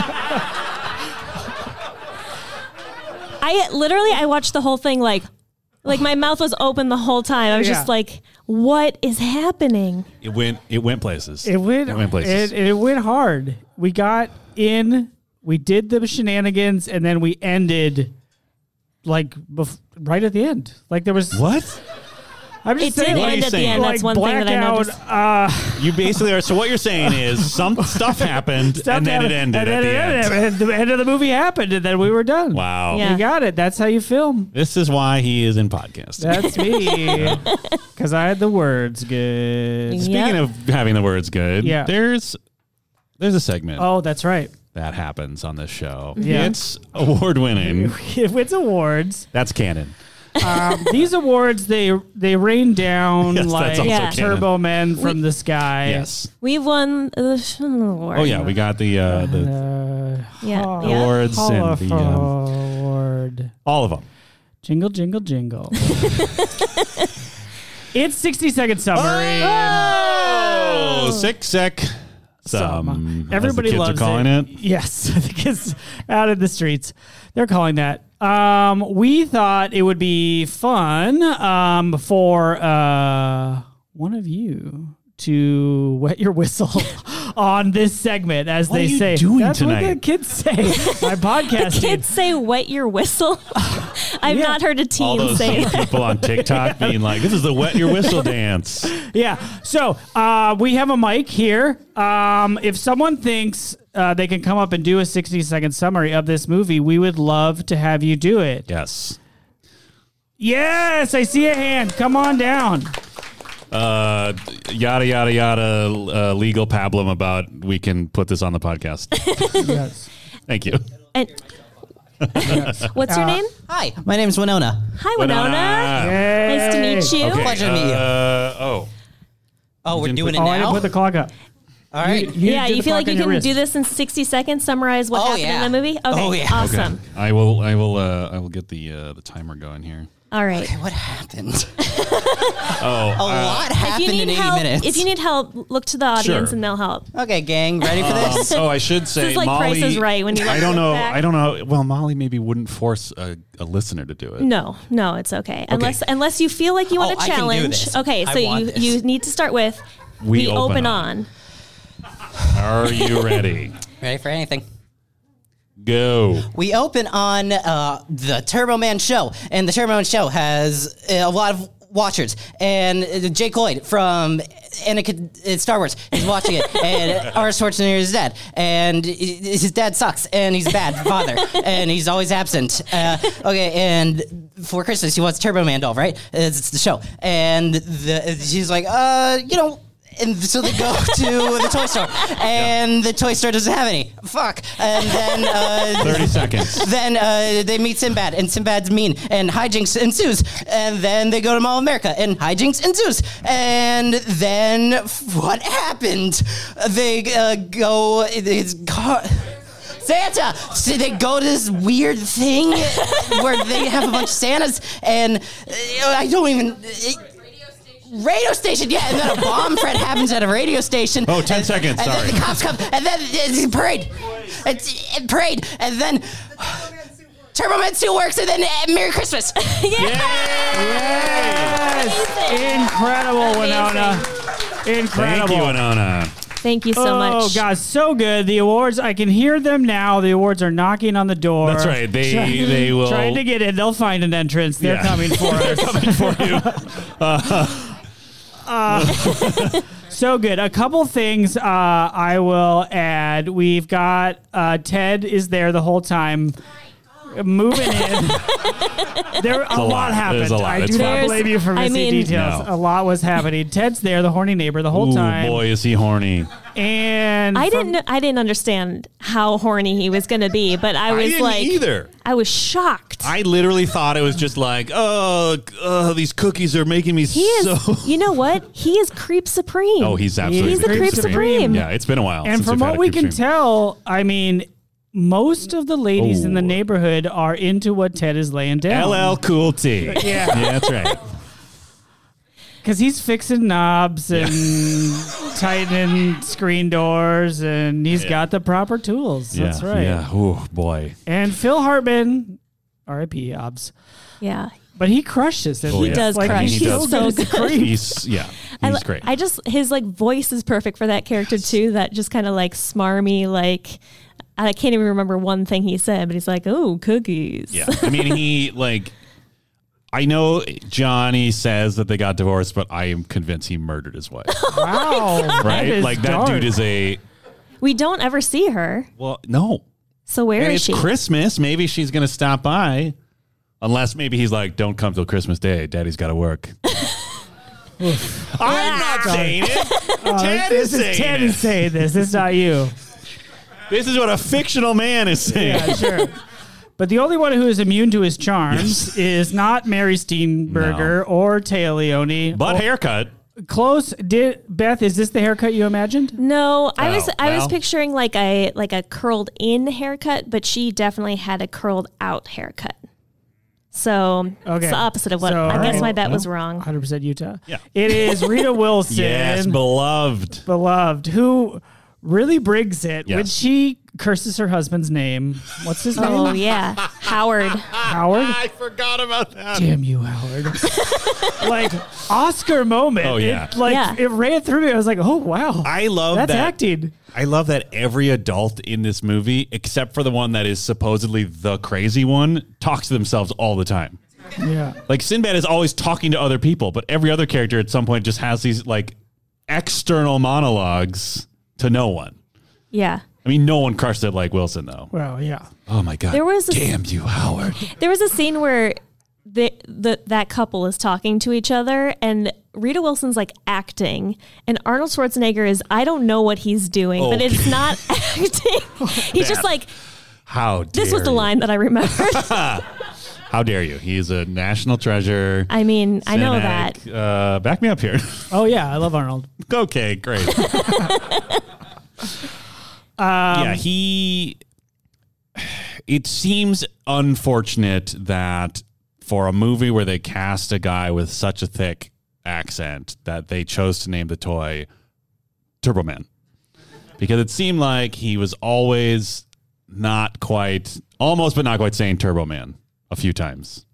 I watched the whole thing like my mouth was open the whole time. I was just like, what is happening? It went places. It went places. It went hard. We got in, we did the shenanigans, and then we ended right at the end. Like there was what? I'm just saying, did end at the end. That's one thing that I noticed. You basically are. So what you're saying is some stuff happened, and then it ended at the end. And the end of the movie happened, and then we were done. Wow. Yeah. You got it. That's how you film. This is why he is in podcasting. That's me. Because I had the words good. Speaking of having the words good, there's a segment. Oh, that's right. That happens on this show. Yeah. It's award-winning. It wins awards. That's canon. These awards, they rain down like Turbo Men from the sky. Yes. We've won the award. Oh, yeah. We got the awards and the award. All of them. Jingle, jingle, jingle. It's 60-second summary. Oh, 6 sec. Everybody as the kids loves are calling it. Yes, the kids out in the streets, they're calling that. We thought it would be fun for one of you to wet your whistle on this segment, as What they are you say. doing That's tonight? what the kids say. My podcast. Kids say wet your whistle. I've Yeah. not heard a All teen those say that. people on TikTok being like, "This is the wet your whistle dance." Yeah. So we have a mic here. If someone thinks they can come up and do a 60-second summary of this movie, we would love to have you do it. Yes. Yes, I see a hand. Come on down. Yada yada yada. Legal pablum about we can put this on the podcast. Yes. Thank you. And what's your name? Hi, my name is Winona. Hi, Winona. Nice to meet you. Okay, Pleasure to meet you. Oh, Oh, we're didn't doing it Oh, I didn't now? put the clock up. All right. Yeah, do you the feel clock like you on your can wrist. do this in 60 seconds? Summarize what Oh, happened yeah. in the movie? Okay, Oh, yeah. awesome. I will get the timer going here. All right. Okay, what happened? Oh, A lot happened in 80 minutes. If you need help, look to the audience Sure. and they'll help. Okay, gang, ready for this? I should say, This is like Molly. Price is Right when you I look don't know. back. I don't know. Well, Molly maybe wouldn't force a listener to do it. No, it's okay. Unless you feel like you want Oh, a I can do challenge. this. Okay, I so want you this. need to start with We the open open on. on. Are you ready? Ready for anything? Go. We open on the Turbo Man show, and the Turbo Man show has a lot of watchers. And Jake Lloyd from Anakin Star Wars is watching it, and Arnold Schwarzenegger is dead, and his dad sucks, and he's a bad father, and he's always absent. Okay, and for Christmas he wants Turbo Man doll, right? It's the show, and she's like, And so they go to the toy store, and the toy store doesn't have any. Fuck. And then 30 seconds. Then they meet Sinbad, and Sinbad's mean, and hijinks ensues. And then they go to Mall of America, and hijinks ensues. And then what happened? They go. It's Santa! So they go to this weird thing where they have a bunch of Santas, and I don't even. Radio station, yeah, and then a bomb threat happens at a radio station. Oh, 10 seconds, and sorry. then the cops come, and then it's a parade. It's a parade, and then Turbo Man 2 works, and then Merry Christmas. Yes. Incredible, Winona. Incredible. Thank you, Winona. Thank you so much. Oh, God, so good. The awards, I can hear them now. The awards are knocking on the door. That's right. They will Trying to get in. They'll find an entrance. They're Yeah. coming for us. coming for you. So good. A couple things I will add. We've got Ted is there the whole time. Moving in. There a lot happened. There's a lot. I It's do fine. not blame you for I missing mean- details. No. A lot was happening. Ted's there, the horny neighbor, the whole Ooh, time. boy, is he horny. And I from- didn't understand how horny he was going to be, but I was didn't like, either. I was shocked. I literally thought it was just like, these cookies are making me He is, so. you know what? He is creep supreme. Oh, he's absolutely. He's the creep supreme. Yeah, it's been a while. And since from we've had what a we creep can stream. tell, I mean, most of the ladies in the Oh. neighborhood are into what Ted is laying down. LL Cool T. Yeah. That's right. Because he's fixing knobs and tightening screen doors, and he's got the proper tools. That's right. Yeah. Oh boy. And Phil Hartman, R.I.P. Obs, Yeah. but he crushes it. He does crush. He He's does. so good. Creep. He's he's great. I just, his like voice is perfect for that character too. That just kind of like smarmy, like, I can't even remember one thing he said, but he's like, oh, cookies. Yeah. I mean, I know Johnny says that they got divorced, but I am convinced he murdered his wife. Wow. Right? is Like that dark. dude is a. We don't ever see her. Well, no. So where And is it's she? Christmas. Maybe she's going to stop by. Unless maybe he's like, don't come till Christmas Day. Daddy's got to work. I'm not saying it. Ted is saying Ted it. is saying this. It's not you. This is what a fictional man is saying. Yeah, sure. But the only one who is immune to his charms is not Mary Steenburgen or Taya Leone. But haircut. Close. Beth, is this the haircut you imagined? No, I was well. picturing like a curled in haircut, but she definitely had a curled out haircut. So Okay. it's the opposite of what So, I guess all my right. bet was wrong. 100% Utah. Yeah. It is Rita Wilson. Yes, beloved. Beloved, who really brings it when Yes. she curses her husband's name. What's his name? Oh yeah, Howard. Howard? I forgot about that. Damn you, Howard. Like, Oscar moment. Oh, yeah. It ran through me. I was like, oh, wow. I love That's that. acting. I love that every adult in this movie, except for the one that is supposedly the crazy one, talks to themselves all the time. Yeah. Like Sinbad is always talking to other people, but every other character at some point just has these like external monologues to no one. Yeah. I mean, no one crushed it like Wilson, though. Well, yeah. Oh my God. There was a- Damn you, Howard. There was a scene where that couple is talking to each other, and Rita Wilson's like acting, and Arnold Schwarzenegger is, I don't know what he's doing, but Okay. it's not acting. He's just like, How dare this was the you. line that I remembered. How dare you? He's a national treasure. I mean, I know that. Sinek. Back me up here. Oh, yeah. I love Arnold. Okay, great. Yeah, it seems unfortunate that for a movie where they cast a guy with such a thick accent that they chose to name the toy Turbo Man. Because it seemed like he was always almost but not quite saying Turbo Man a few times.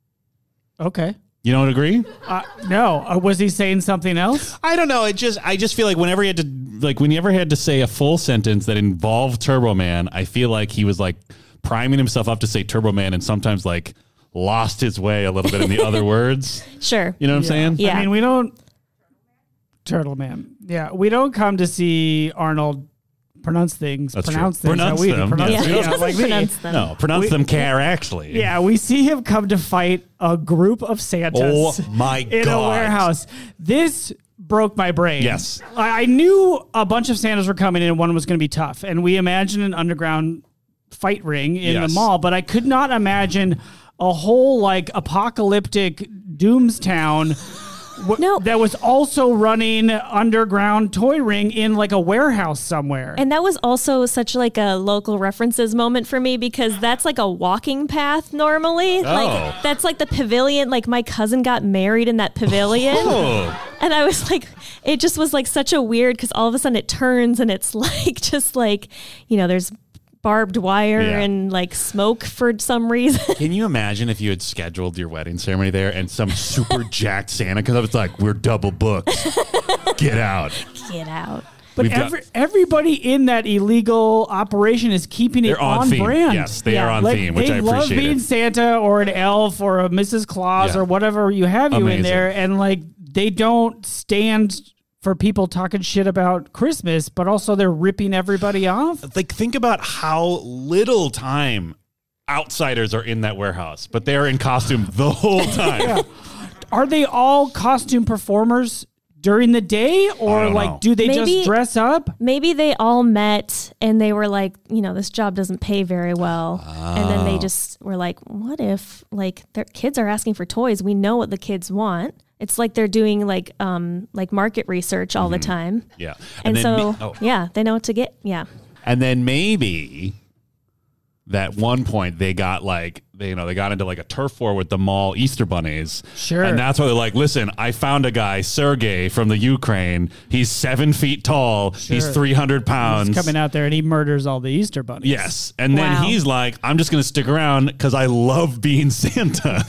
Okay. You don't agree? No. Was he saying something else? I don't know. I just feel like whenever he had to say a full sentence that involved Turbo Man, I feel like he was like priming himself up to say Turbo Man and sometimes like lost his way a little bit in the other words. Sure. You know what I'm saying? Yeah. I mean, we don't. Turtle Man. Yeah. We don't come to see Arnold pronounce things. That's pronounce true. things. Pronounce how we do. them. Pronounce Yeah, Yeah. he them, doesn't like me. pronounce them. No, pronounce them care actually. Yeah, we see him come to fight a group of Santas Oh my in God. a warehouse. This broke my brain. Yes. I knew a bunch of Santas were coming in and one was going to be tough. And we imagined an underground fight ring in Yes. the mall, but I could not imagine a whole like apocalyptic Doomstown No. that was also running underground toy ring in like a warehouse somewhere. And that was also such like a local references moment for me, because that's like a walking path normally. Like that's like the pavilion. Like my cousin got married in that pavilion. Oh. And I was like, it just was like such a weird, because all of a sudden it turns and it's like, just like, there's barbed wire Yeah. and like smoke for some reason. Can you imagine if you had scheduled your wedding ceremony there and some super jacked Santa comes up? It's like, we're double booked. Get out. Get out. But We've got- everybody in that illegal operation is keeping it They're on theme. brand. Yes, they are on Like, theme, which I they love appreciate being it. Santa or an elf or a Mrs. Claus Yeah. or whatever you have you in Amazing. there, and like they don't stand for people talking shit about Christmas, but also they're ripping everybody off. Like, think about how little time outsiders are in that warehouse, but they're in costume the whole time. Are they all costume performers during the day, or don't like know. do they Maybe- just dress up? Maybe they all met and they were like, this job doesn't pay very well. And then they just were like, what if like their kids are asking for toys? We know what the kids want. It's like they're doing like market research all the time. Yeah. And then so, yeah, they know what to get. Yeah. And then maybe that one point they got like they got into like a turf war with the mall Easter bunnies. Sure. And that's why they're like, listen, I found a guy, Sergey from the Ukraine. He's 7 feet tall. He's 300 pounds. He's coming out there and he murders all the Easter bunnies. Yes. And then Wow. he's like, I'm just going to stick around because I love being Santa.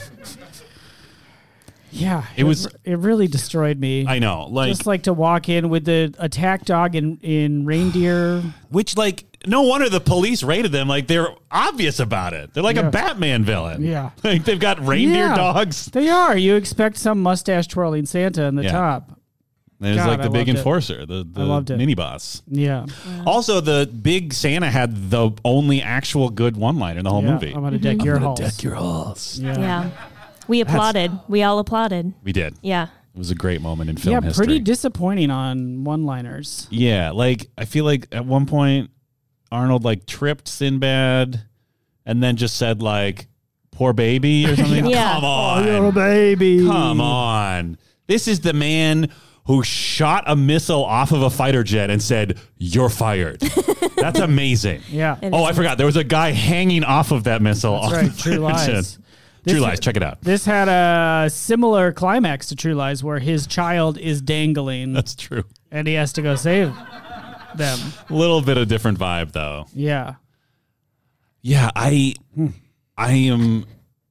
Yeah, It was- it really destroyed me. I know. Like, Just like to walk in with the attack dog in reindeer. which like, no wonder the police raided them. Like, they're obvious about it. They're like Yeah. a Batman villain. Yeah. Like, they've got reindeer Yeah, dogs. They are. You expect some mustache twirling Santa in the Yeah. top. There's God, like I the big loved it. enforcer, the I loved it. mini boss. Yeah. Also, the big Santa had the only actual good one-liner in the whole Yeah, movie. I'm gonna deck your halls. Deck your halls. Yeah. We applauded. We all applauded. We did. Yeah. It was a great moment in film Yeah, history. pretty disappointing on one-liners. Yeah, like I feel like at one point Arnold like tripped Sinbad and then just said like poor baby or something. Yeah. Come Oh, you're a on. baby. Come on. This is the man who shot a missile off of a fighter jet and said, "You're fired." That's amazing. Yeah. And Oh, I forgot. There was a guy hanging off of that missile. That's off right. the True fighter jet. lies. True Lies, check it out. This had a similar climax to True Lies where his child is dangling That's true. and he has to go save them. A little bit of different vibe, though. Yeah. Yeah, I am.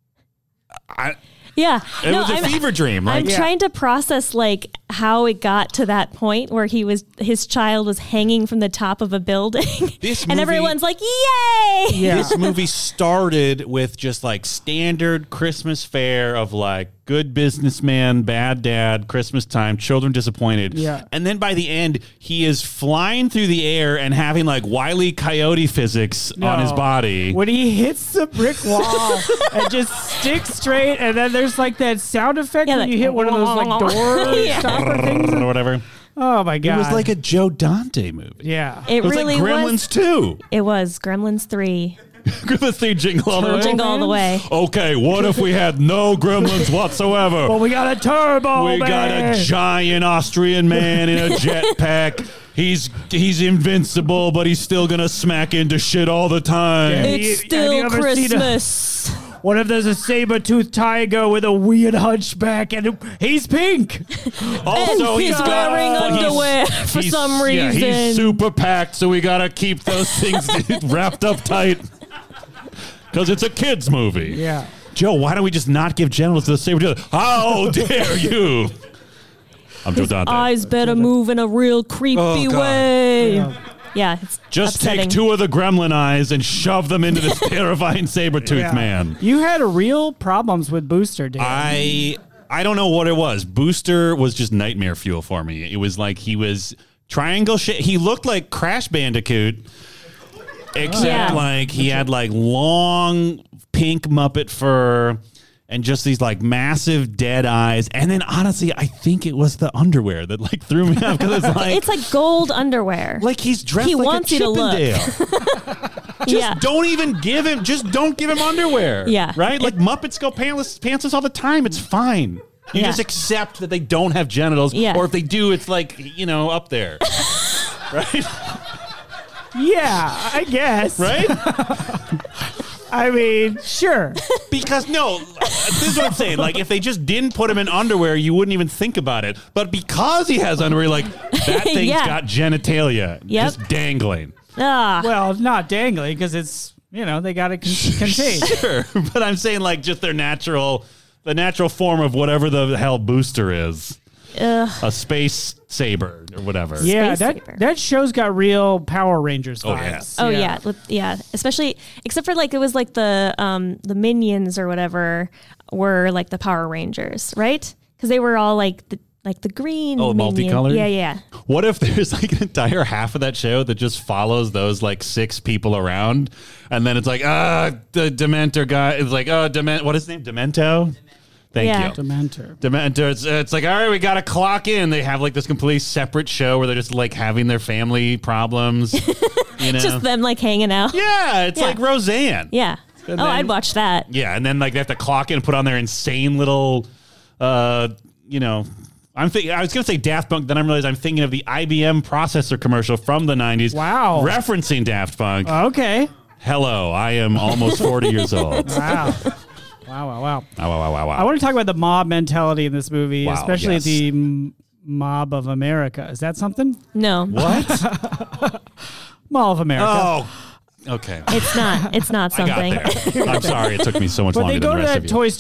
Yeah. It was a fever dream. I'm Like, trying to process like how it got to that point where his child was hanging from the top of a building This and movie- everyone's like, yay! Yeah. This movie started with just like standard Christmas fare of like good businessman, bad dad, Christmas time, children disappointed. Yeah. And then by the end, he is flying through the air and having like Wile E. Coyote physics on his No. body. When he hits the brick wall and just sticks straight, and then there's like that sound effect Yeah, when like, you hit one of those like door Yeah. stopper things. Or whatever. Oh my god! It was like a Joe Dante movie. yeah. It It was really like Gremlins was. 2. It was Gremlins 3. Gremlins 3 Jingle All the Way. Jingle all the way. Okay, what if we had no gremlins whatsoever? Well, we got a turbo. We got a man. giant Austrian man in a jetpack. He's invincible, but he's still gonna smack into shit all the time. Yeah. It's Have you still ever seen Christmas. What if there's a saber-toothed tiger with a weird hunchback and he's pink? Also, And he's wearing underwear for some Yeah, he's reason. super packed, so we gotta keep those things wrapped up tight. Because it's a kids movie. Yeah. Joe, why don't we just not give genitals to the saber? How dare you? I'm Joe Dante. Eyes better move in a real creepy Oh, God. way. Yeah, it's Just upsetting. take 2 of the gremlin eyes and shove them into this terrifying saber-toothed Yeah. man. You had real problems with Booster, Dan. I don't know what it was. Booster was just nightmare fuel for me. It was like he was triangle shit. He looked like Crash Bandicoot, except Yeah. like he had like long pink Muppet fur and just these like massive dead eyes. And then honestly, I think it was the underwear that like threw me off because It's like gold underwear. like he's dressed He like wants a you to look. Chippendale. yeah. Don't even give him. Just don't give him underwear. Yeah. Right. Like Muppets go pantsless all the time. It's fine. You Yeah. just accept that they don't have genitals. Yeah. Or if they do, it's like up there. Right. yeah, I guess. Right. I mean, sure. Because this is what I'm saying. Like if they just didn't put him in underwear, you wouldn't even think about it. But because he has underwear, like that thing's Yeah. got genitalia just dangling. Ah. Well, not dangling because it's they got it contained. Sure, but I'm saying like just the natural form of whatever the hell Booster is. A space saber or whatever. Yeah, Space Saber. that show's got real Power Rangers Oh, yeah. vibes. Oh yeah. Especially except for like it was like the minions or whatever were like the Power Rangers, right? Because they were all like the green. Oh, minion. multicolored? Yeah. What if there's like an entire half of that show that just follows those like 6 people around, and then it's like the Dementor guy is like what is his name? Demento. Thank Yeah. you. Dementor. It's like, all right, we got to clock in. They have like this completely separate show where they're just like having their family problems. Just them like hanging out. Yeah, it's Yeah. like Roseanne. Yeah. And Oh, then- I'd watch that. Yeah, and then like they have to clock in and put on their insane little, I was going to say Daft Punk, then I realized I'm thinking of the IBM processor commercial from the 90s. Wow. Referencing Daft Punk. Okay. Hello, I am almost 40 years old. Wow. Wow. Wow, wow, wow, wow. I want to talk about the mob mentality in this movie, Wow, especially yes. the Mob of America. Is that something? No. What? Mall of America. Oh, okay. It's not. It's not I something. got there. I'm sorry it took me so much But longer they than go the to rest that of you. toy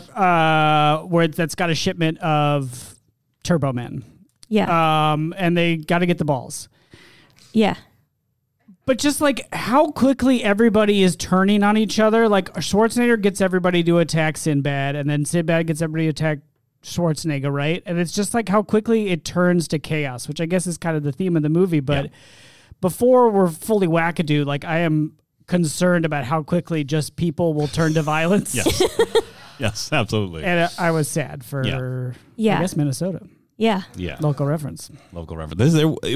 store where that's got a shipment of Turbo Men. Yeah. And they got to get the balls. Yeah. But just like how quickly everybody is turning on each other. Like Schwarzenegger gets everybody to attack Sinbad, and then Sinbad gets everybody to attack Schwarzenegger, right? And it's just like how quickly it turns to chaos, which I guess is kind of the theme of the movie. But before we're fully wackadoo, like I am concerned about how quickly just people will turn to violence. Yes. Yes, absolutely. And I was sad for, Yeah. I guess, Minnesota. Yeah. Yeah. Local reference. Local reference.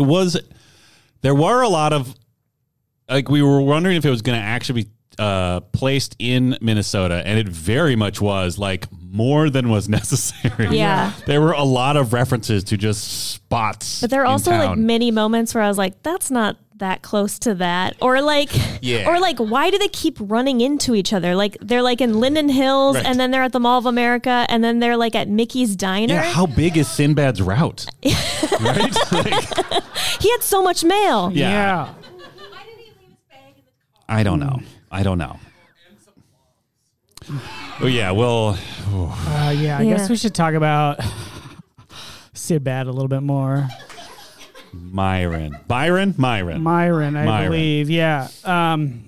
There were a lot of, like, we were wondering if it was going to actually be placed in Minnesota, and it very much was, like, more than was necessary. Yeah. There were a lot of references to just spots. But there are in also like town. many moments where I was like, that's not that close to that, or like, Yeah. or like, why do they keep running into each other? Like they're like in Linden Hills, Right. and then they're at the Mall of America, and then they're like at Mickey's Diner. Yeah, how big is Sinbad's route? Right? Like, He had so much mail. yeah. I don't know. Oh yeah, well, Yeah, I guess we should talk about Sinbad a little bit more. Myron, Myron, I believe. Yeah. The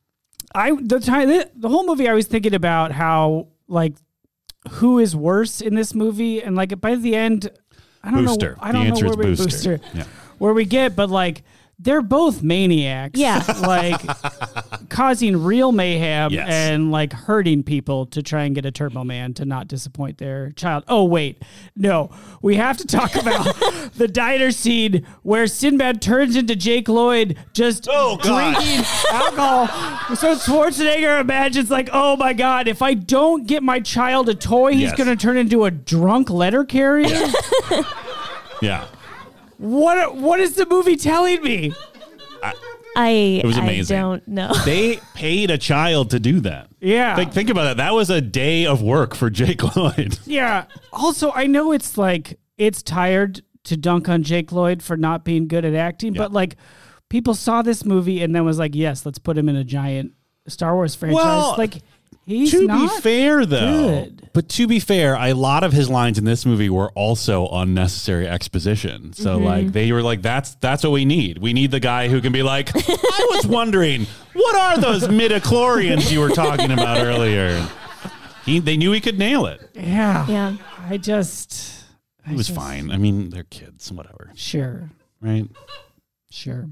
whole movie, I was thinking about how like who is worse in this movie, and like by the end, I don't Booster. know. I don't The answer know is where we Booster. Yeah. where we get, but like they're both maniacs. Yeah. Like causing real mayhem Yes. and like hurting people to try and get a Turbo Man to not disappoint their child. Oh, wait. No. We have to talk about the diner scene where Sinbad turns into Jake Lloyd just drinking alcohol. So Schwarzenegger imagines like, oh my God, if I don't get my child a toy, he's Yes. going to turn into a drunk letter carrier. yeah. What is the movie telling me? It was amazing. I don't know. They paid a child to do that. Yeah. Like, think about that. That was a day of work for Jake Lloyd. Yeah. Also, I know it's like it's tired to dunk on Jake Lloyd for not being good at acting, but like people saw this movie and then was like, yes, let's put him in a giant Star Wars franchise. Well, like he's to not be fair, though, good. but to be fair, a lot of his lines in this movie were also unnecessary exposition. So, like, they were like, "That's what we need. We need the guy who can be like, I was wondering, what are those midichlorians you were talking about earlier?" They knew he could nail it. Yeah. Yeah. It was fine. I mean, they're kids, whatever, Sure. right? Sure.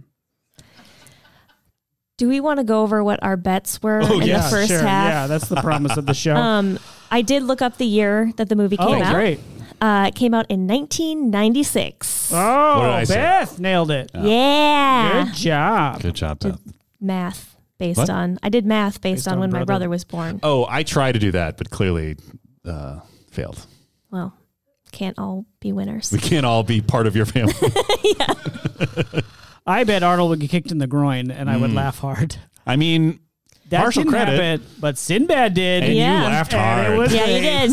Do we want to go over what our bets were in yeah, the first sure. half? Yeah, that's the promise of the show. I did look up the year that the movie came out. Great. It came out in 1996. Oh, What did I say? Beth nailed it. Yeah. Good job. Good job, Beth. Math based What? on. I did math based on on when my brother. brother was born. Oh, I tried to do that, but clearly failed. Well, can't all be winners. We can't all be part of your family. I bet Arnold would get kicked in the groin and I would laugh hard. I mean, That partial didn't credit. happen, but Sinbad did. And Yeah. you laughed And hard. it was Yeah, you great. did.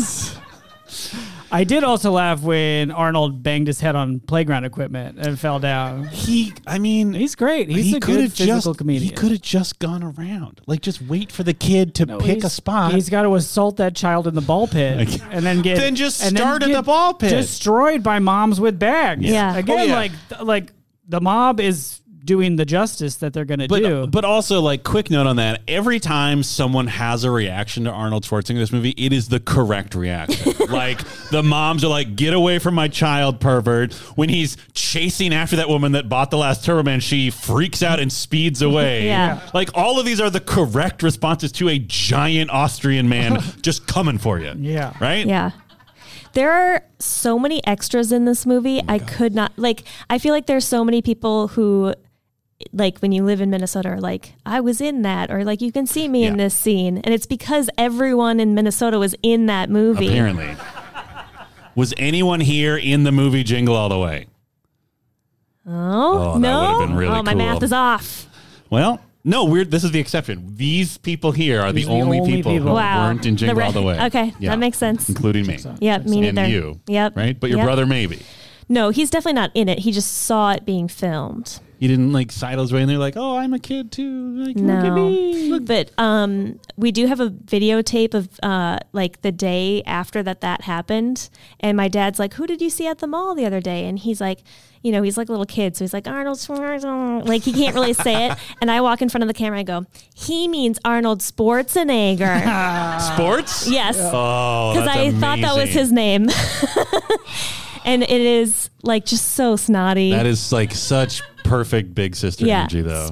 I did also laugh when Arnold banged his head on playground equipment and fell down. I mean, He's great. He's a good could've physical comedian. He could have just gone around. Like, just wait for the kid to pick a spot. He's got to assault that child in the ball pit and then get Then just and start at get the ball pit. Destroyed by moms with bags. Yeah. Again, Oh, yeah. like the mob is doing the justice that they're going to do. But also, like, quick note on that. Every time someone has a reaction to Arnold Schwarzenegger in this movie, it is the correct reaction. Like, the moms are like, get away from my child, pervert. When he's chasing after that woman that bought the last Turbo Man, she freaks out and speeds away. Yeah. Like, all of these are the correct responses to a giant Austrian man just coming for you. Yeah. Right? Yeah. There are so many extras in this movie. I could not, like, I feel like there's so many people who, like, when you live in Minnesota, are like, I was in that, or like, you can see me in Yeah. this scene. And it's because everyone in Minnesota was in that movie. Apparently. Was anyone here in the movie Jingle All the Way? Oh, that no. would've been really my cool. math is off. Well, no, weird. This is the exception. These people here are the These are the only only people who people. Wow. weren't in Jingle The All the Way. Okay, Yeah. that makes sense. Including me. Yep, me And neither. you. Yep. Right? But your Yep. brother maybe. No, he's definitely not in it. He just saw it being filmed. He didn't like sidle his way and they're like, oh, I'm a kid too. Like, look at me. No, but we do have a videotape of like the day after that happened, and my dad's like, "Who did you see at the mall the other day?" And he's like, you know, he's like a little kid, so he's like, Arnold Schwarzenegger, like he can't really say it. And I walk in front of the camera, and I go, "He means Arnold Schwarzenegger." Sports? Yes, Oh, because that's I thought that was amazing. his name. And it is like just so snotty. That is like such perfect big sister energy, though.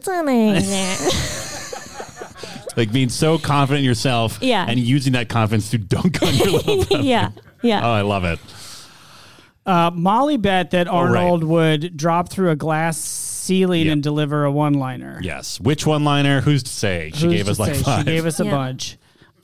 Schwarzenegger. Like being so confident in yourself, Yeah. and using that confidence to dunk on your little brother. Yeah, yeah. Oh, I love it. Molly bet that Oh, right. Arnold would drop through a glass ceiling Yep. and deliver a one-liner. Yes. Which one-liner? Who's to say? She Who's gave to us like say? 5. She gave us a Yeah. bunch.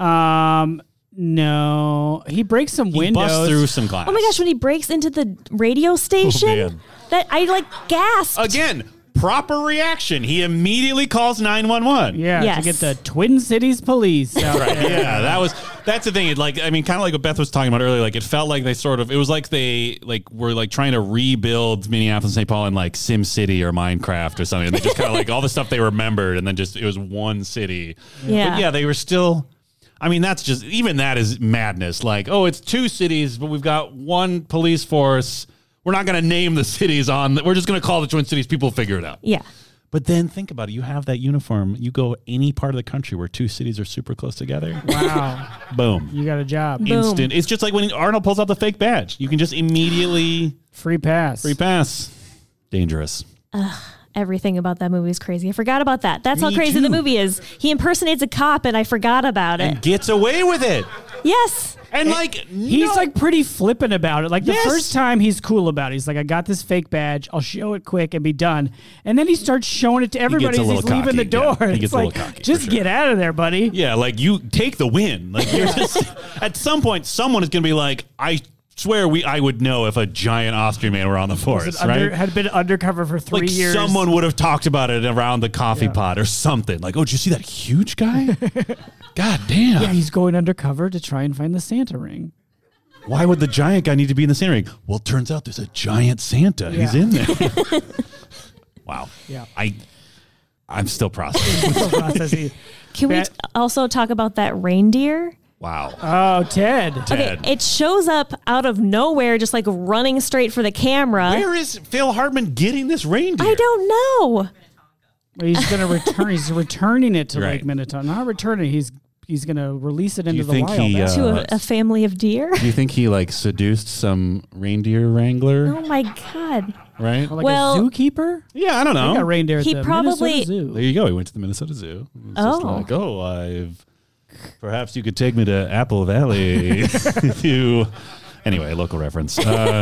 No, he breaks some He windows. busts through some glass. Oh my gosh, when he breaks into the radio station, man. that I like gasped. Again, proper reaction. He immediately calls 911. Yeah, Yes. to get the Twin Cities police out Right. there. Yeah, that's the thing. It, like, I mean, kind of like what Beth was talking about earlier. Like, it felt like they it was like they were like trying to rebuild Minneapolis, St. Paul in like Sim City or Minecraft or something. And they just kind of like all the stuff they remembered, and then just it was one city. Yeah. But yeah, they were still. I mean, that's just even that is madness. Like, oh, it's 2 cities, but we've got 1 police force. We're not going to name the cities we're just going to call the Twin Cities. People figure it out. Yeah. But then think about it. You have that uniform. You go any part of the country where 2 cities are super close together. Wow. Boom. You got a job. Boom. Instant. It's just like when Arnold pulls out the fake badge. You can just immediately Free pass. free pass. Dangerous. Everything about that movie is crazy. I forgot about that. That's how Me crazy too. the movie is. He impersonates a cop, and I forgot about it. And gets away with it. Yes. And like He's like pretty flippant about it. Like the Yes. first time he's cool about it. He's like, I got this fake badge. I'll show it quick and be done. And then he starts showing it to everybody a as he's little leaving the cocky. door. Yeah, he It's gets a little like, cocky, for just sure. get out of there, buddy. yeah, like you take the win. Like you're just at some point, someone is going to be like, I swear I would know if a giant Austrian man were on the force, right? Had been undercover for 3 Like years. someone would have talked about it around the coffee pot or something. Like, oh, did you see that huge guy? God damn. Yeah, he's going undercover to try and find the Santa ring. Why would the giant guy need to be in the Santa ring? Well, it turns out there's a giant Santa. He's Yeah. in there. Wow. Yeah. I'm still processing. Processing. Can we That- also talk about that reindeer? Wow. Oh, Ted. Okay, Ted. it shows up out of nowhere, just like running straight for the camera. Where is Phil Hartman getting this reindeer? I don't know. He's going to return. He's returning it to Right. Lake Minnetonka. Not returning. He's going to release it into you the think wild. he, To a family of deer. Do you think he like seduced some reindeer wrangler? Oh my god. Right? Like Well- a zookeeper? Yeah, I don't They got know. reindeer at He the probably- Minnesota Zoo. There you go. He went to the Minnesota Zoo. It was just Oh. like, perhaps you could take me to Apple Valley to. Anyway, local reference.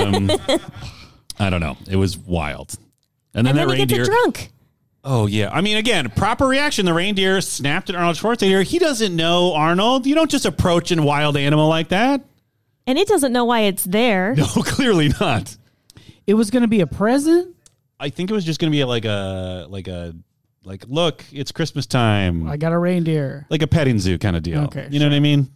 I don't know. It was wild. And then And that then he reindeer. gets it drunk. Oh, yeah. I mean, again, proper reaction. The reindeer snapped at Arnold Schwarzenegger. He doesn't know Arnold. You don't just approach a wild animal like that. And it doesn't know why it's there. No, clearly not. It was going to be a present? I think it was just going to be like, look, it's Christmas time. I got a reindeer. Like a petting zoo kind of deal. Okay, You know what I mean?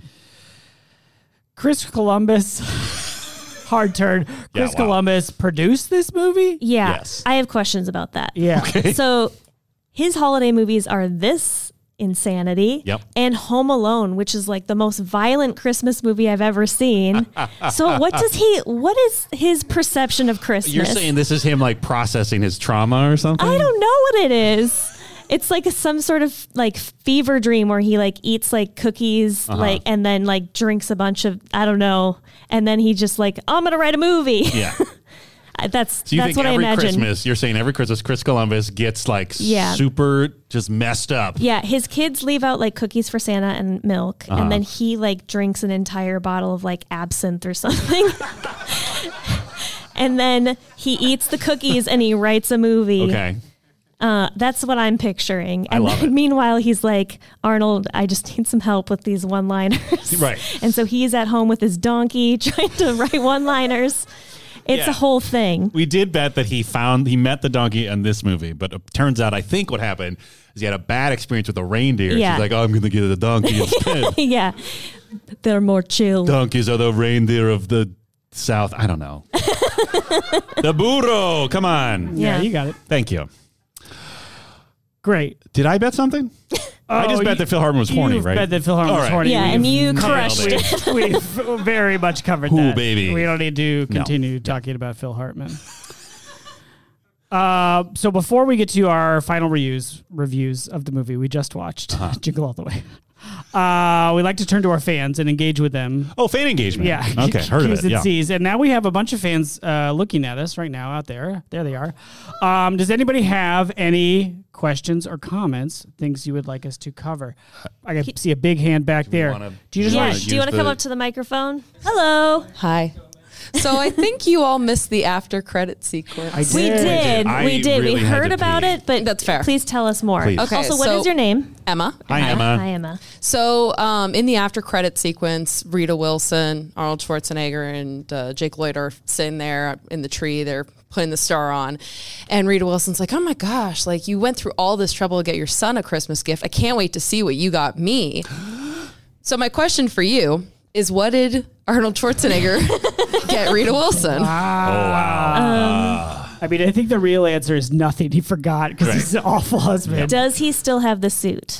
Chris Columbus, hard turn. Chris wow. Columbus produced this movie? Yeah. Yes. I have questions about that. Yeah. So his holiday movies are This Insanity Yep. and Home Alone, which is like the most violent Christmas movie I've ever seen. So what is his perception of Christmas? You're saying this is him like processing his trauma or something? I don't know what it is. It's like some sort of like fever dream where he like eats like cookies, like, and then like drinks a bunch of, I don't know. And then he just like, I'm going to write a movie. Yeah. That's So you think what I every imagine. Christmas, you're saying every Christmas, Chris Columbus gets like Yeah. super just messed up. Yeah, his kids leave out like cookies for Santa and milk, and then he like drinks an entire bottle of like absinthe or something. And then he eats the cookies and he writes a movie. Okay. That's what I'm picturing. And love then it. meanwhile, he's like, Arnold, I just need some help with these one-liners. Right. And so he's at home with his donkey trying to write one-liners. It's Yeah. a whole thing. We did bet that he met the donkey in this movie, but it turns out I think what happened is he had a bad experience with a reindeer. Yeah. She's like, oh, I'm going to get a donkey instead. Yeah. They're more chill. Donkeys are the reindeer of the South. I don't know. The burro. Come on. Yeah, Yeah. you got it. Thank you. Great. Did I bet something? I just bet that Phil Hartman was horny, You've right? bet that Phil Hartman All was right. horny. Yeah, and you Nailed crushed it. it. We've very much covered Ooh, that. baby. We don't need to continue talking about Phil Hartman. So before we get to our final reviews of the movie we just watched, Jingle All the Way, we like to turn to our fans and engage with them. Oh, fan engagement. Yeah. Okay, heard of Q's it. and Yeah. C's. And now we have a bunch of fans looking at us right now out there. There they are. Does anybody have any questions or comments, things you would like us to cover? I can see a big hand back there. Do you just Yeah. want wanna Do you want to use come the- up to the microphone? Hello. Hi. So I think you all missed the after credit sequence. I We did. I We did. really We had heard to about pee. it, but That's fair. Please tell us more. Please. Okay, Also, what is so- your name? Emma. Hi, Emma. Hi, Emma. So in the after credit sequence, Rita Wilson, Arnold Schwarzenegger, and Jake Lloyd are sitting there in the tree. They're putting the star on. And Rita Wilson's like, oh my gosh, like you went through all this trouble to get your son a Christmas gift. I can't wait to see what you got me. So my question for you is, what did Arnold Schwarzenegger get Rita Wilson? I mean, I think the real answer is nothing. He forgot because he's an awful husband. Does he still have the suit?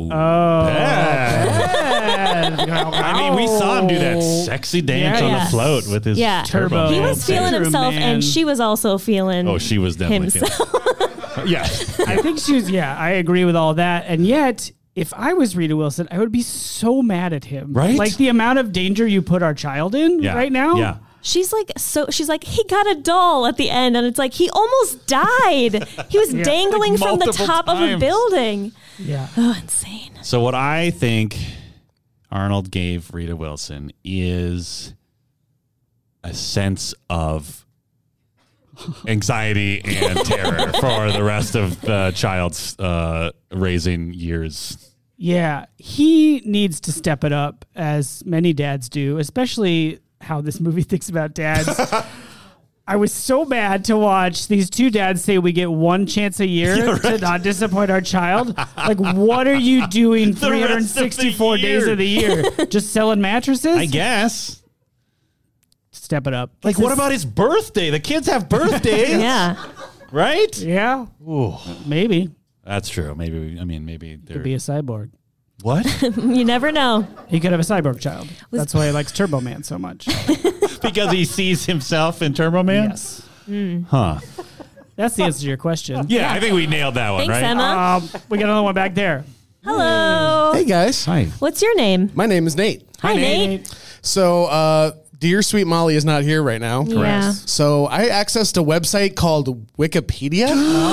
I mean, we saw him do that sexy dance on the float with his turbo. He was feeling Turbo himself, Man. and she was also feeling. Oh, she was definitely himself. Yeah. I think she was, I agree with all that. And yet, if I was Rita Wilson, I would be so mad at him. Right? Like the amount of danger you put our child in right now. Yeah. She's like, he got a doll at the end, and it's like he almost died. He was dangling Like from the multiple top of a times. building. Yeah. Oh, insane. So what I think Arnold gave Rita Wilson is a sense of anxiety and terror for the rest of the child's raising years. Yeah. He needs to step it up, as many dads do, especially how this movie thinks about dads. I was so mad to watch these two dads say we get one chance a year to not disappoint our child. Like, what are you doing 364 days of the year? Just selling mattresses? I guess. Step it up. Like, what about his birthday? The kids have birthdays. Yeah. Right? Yeah. Ooh. Maybe. That's true. Maybe they're... Could be a cyborg. What? You never know. He could have a cyborg child. That's why he likes Turbo Man so much. Because he sees himself in Turbo Man? Yes. Huh. That's the answer to your question. Yeah, I think we nailed that one, Thanks, right? Emma. We got another one back there. Hello. Hey guys, Hi. What's your name? my name is Nate. Hi, Nate. So, dear sweet Molly is not here right now. Yeah. So I accessed a website called Wikipedia.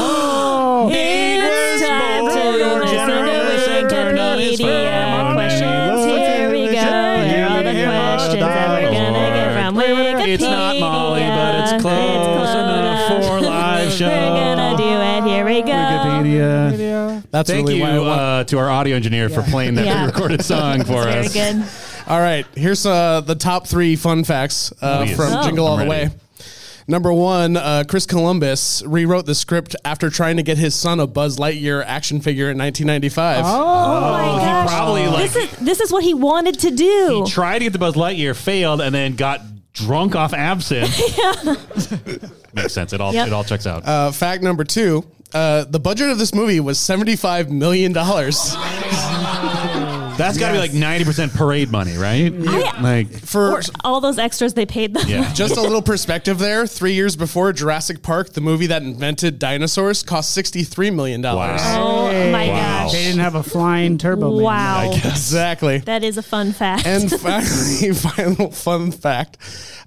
It's time to listen to Wikipedia questions. Here we go. Here are all the questions that we're gonna get from Wikipedia. It's not Molly, but it's close enough for live show. We're gonna do it. Here we go. Wikipedia. That's Thank really you why I want. to our audio engineer for playing that Yeah. pre-recorded song for Very us. good. All right, here's the top 3 fun facts Please. from Jingle All I'm the ready. Way. Number 1, Chris Columbus rewrote the script after trying to get his son a Buzz Lightyear action figure in 1995. Oh my gosh. probably, like- this is what he wanted to do. He tried to get the Buzz Lightyear, failed, and then got drunk off absinthe. Makes sense. It all checks out. Fact number 2, the budget of this movie was $75 million. That's got to be like 90% parade money, right? Like For All those extras they paid them. yeah. just a little perspective there, 3 years before Jurassic Park, the movie that invented dinosaurs, cost $63 million. Wow. Oh my Wow. gosh. They didn't have a flying Turbo Man. Wow. Exactly. That is a fun fact. And finally, final fun fact.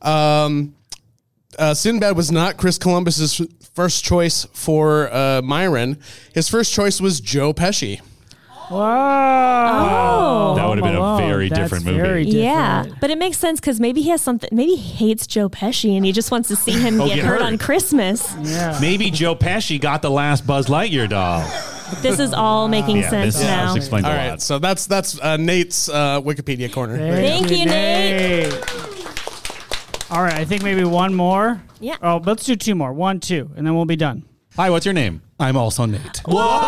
Sinbad was not Chris Columbus's first choice for Myron. His first choice was Joe Pesci. Wow. That would have been a Alone. very That's different movie. very yeah, different. but it makes sense because maybe he has something. Maybe he hates Joe Pesci and he just wants to see him get get hurt hurt. on Christmas. Yeah. Maybe Joe Pesci got the last Buzz Lightyear doll. This is all making sense this now. explains All a right, lot. so that's Nate's Wikipedia corner. Thank you, Nate. All right, I think maybe one more. Yeah. Oh, let's do 2 more. 1, 2, and then we'll be done. Hi, what's your name? I'm also Nate.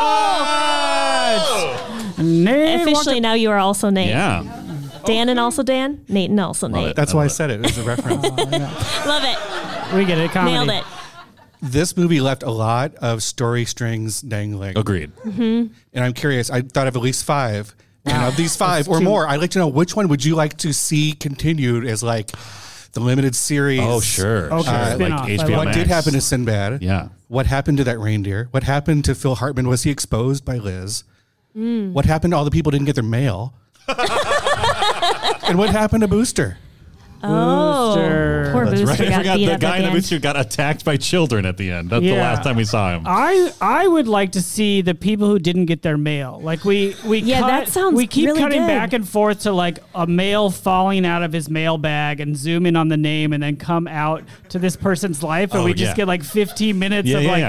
Nate, Officially, now you are also Nate. Yeah. Dan and also Dan. Nate and also Nate. That's why I said it. It was a reference. Love it. we get it. Comedy. Nailed it. This movie left a lot of story strings dangling. Agreed. And I'm curious. I thought of at least 5. And of these 5 or more, I'd like to know which one would you like to see continued as like the limited series? Oh, sure. Okay, Sure. spin-off. Like I HBO love What did Max. happen to Sinbad? Yeah. What happened to that reindeer? What happened to Phil Hartman? Was he exposed by Liz? What happened to all the people who didn't get their mail? And what happened to Booster? Oh, Booster. poor Booster Right, I got forgot beat the up guy at in the the end. booster got attacked by children at the end. That's the Yeah. last time we saw him. I would like to see the people who didn't get their mail. Like we Yeah, that sounds we keep really cutting good. back and forth to like a mail falling out of his mail bag and zoom in on the name and then come out to this person's life and Oh, we just yeah. get like 15 minutes Yeah, of yeah, like yeah.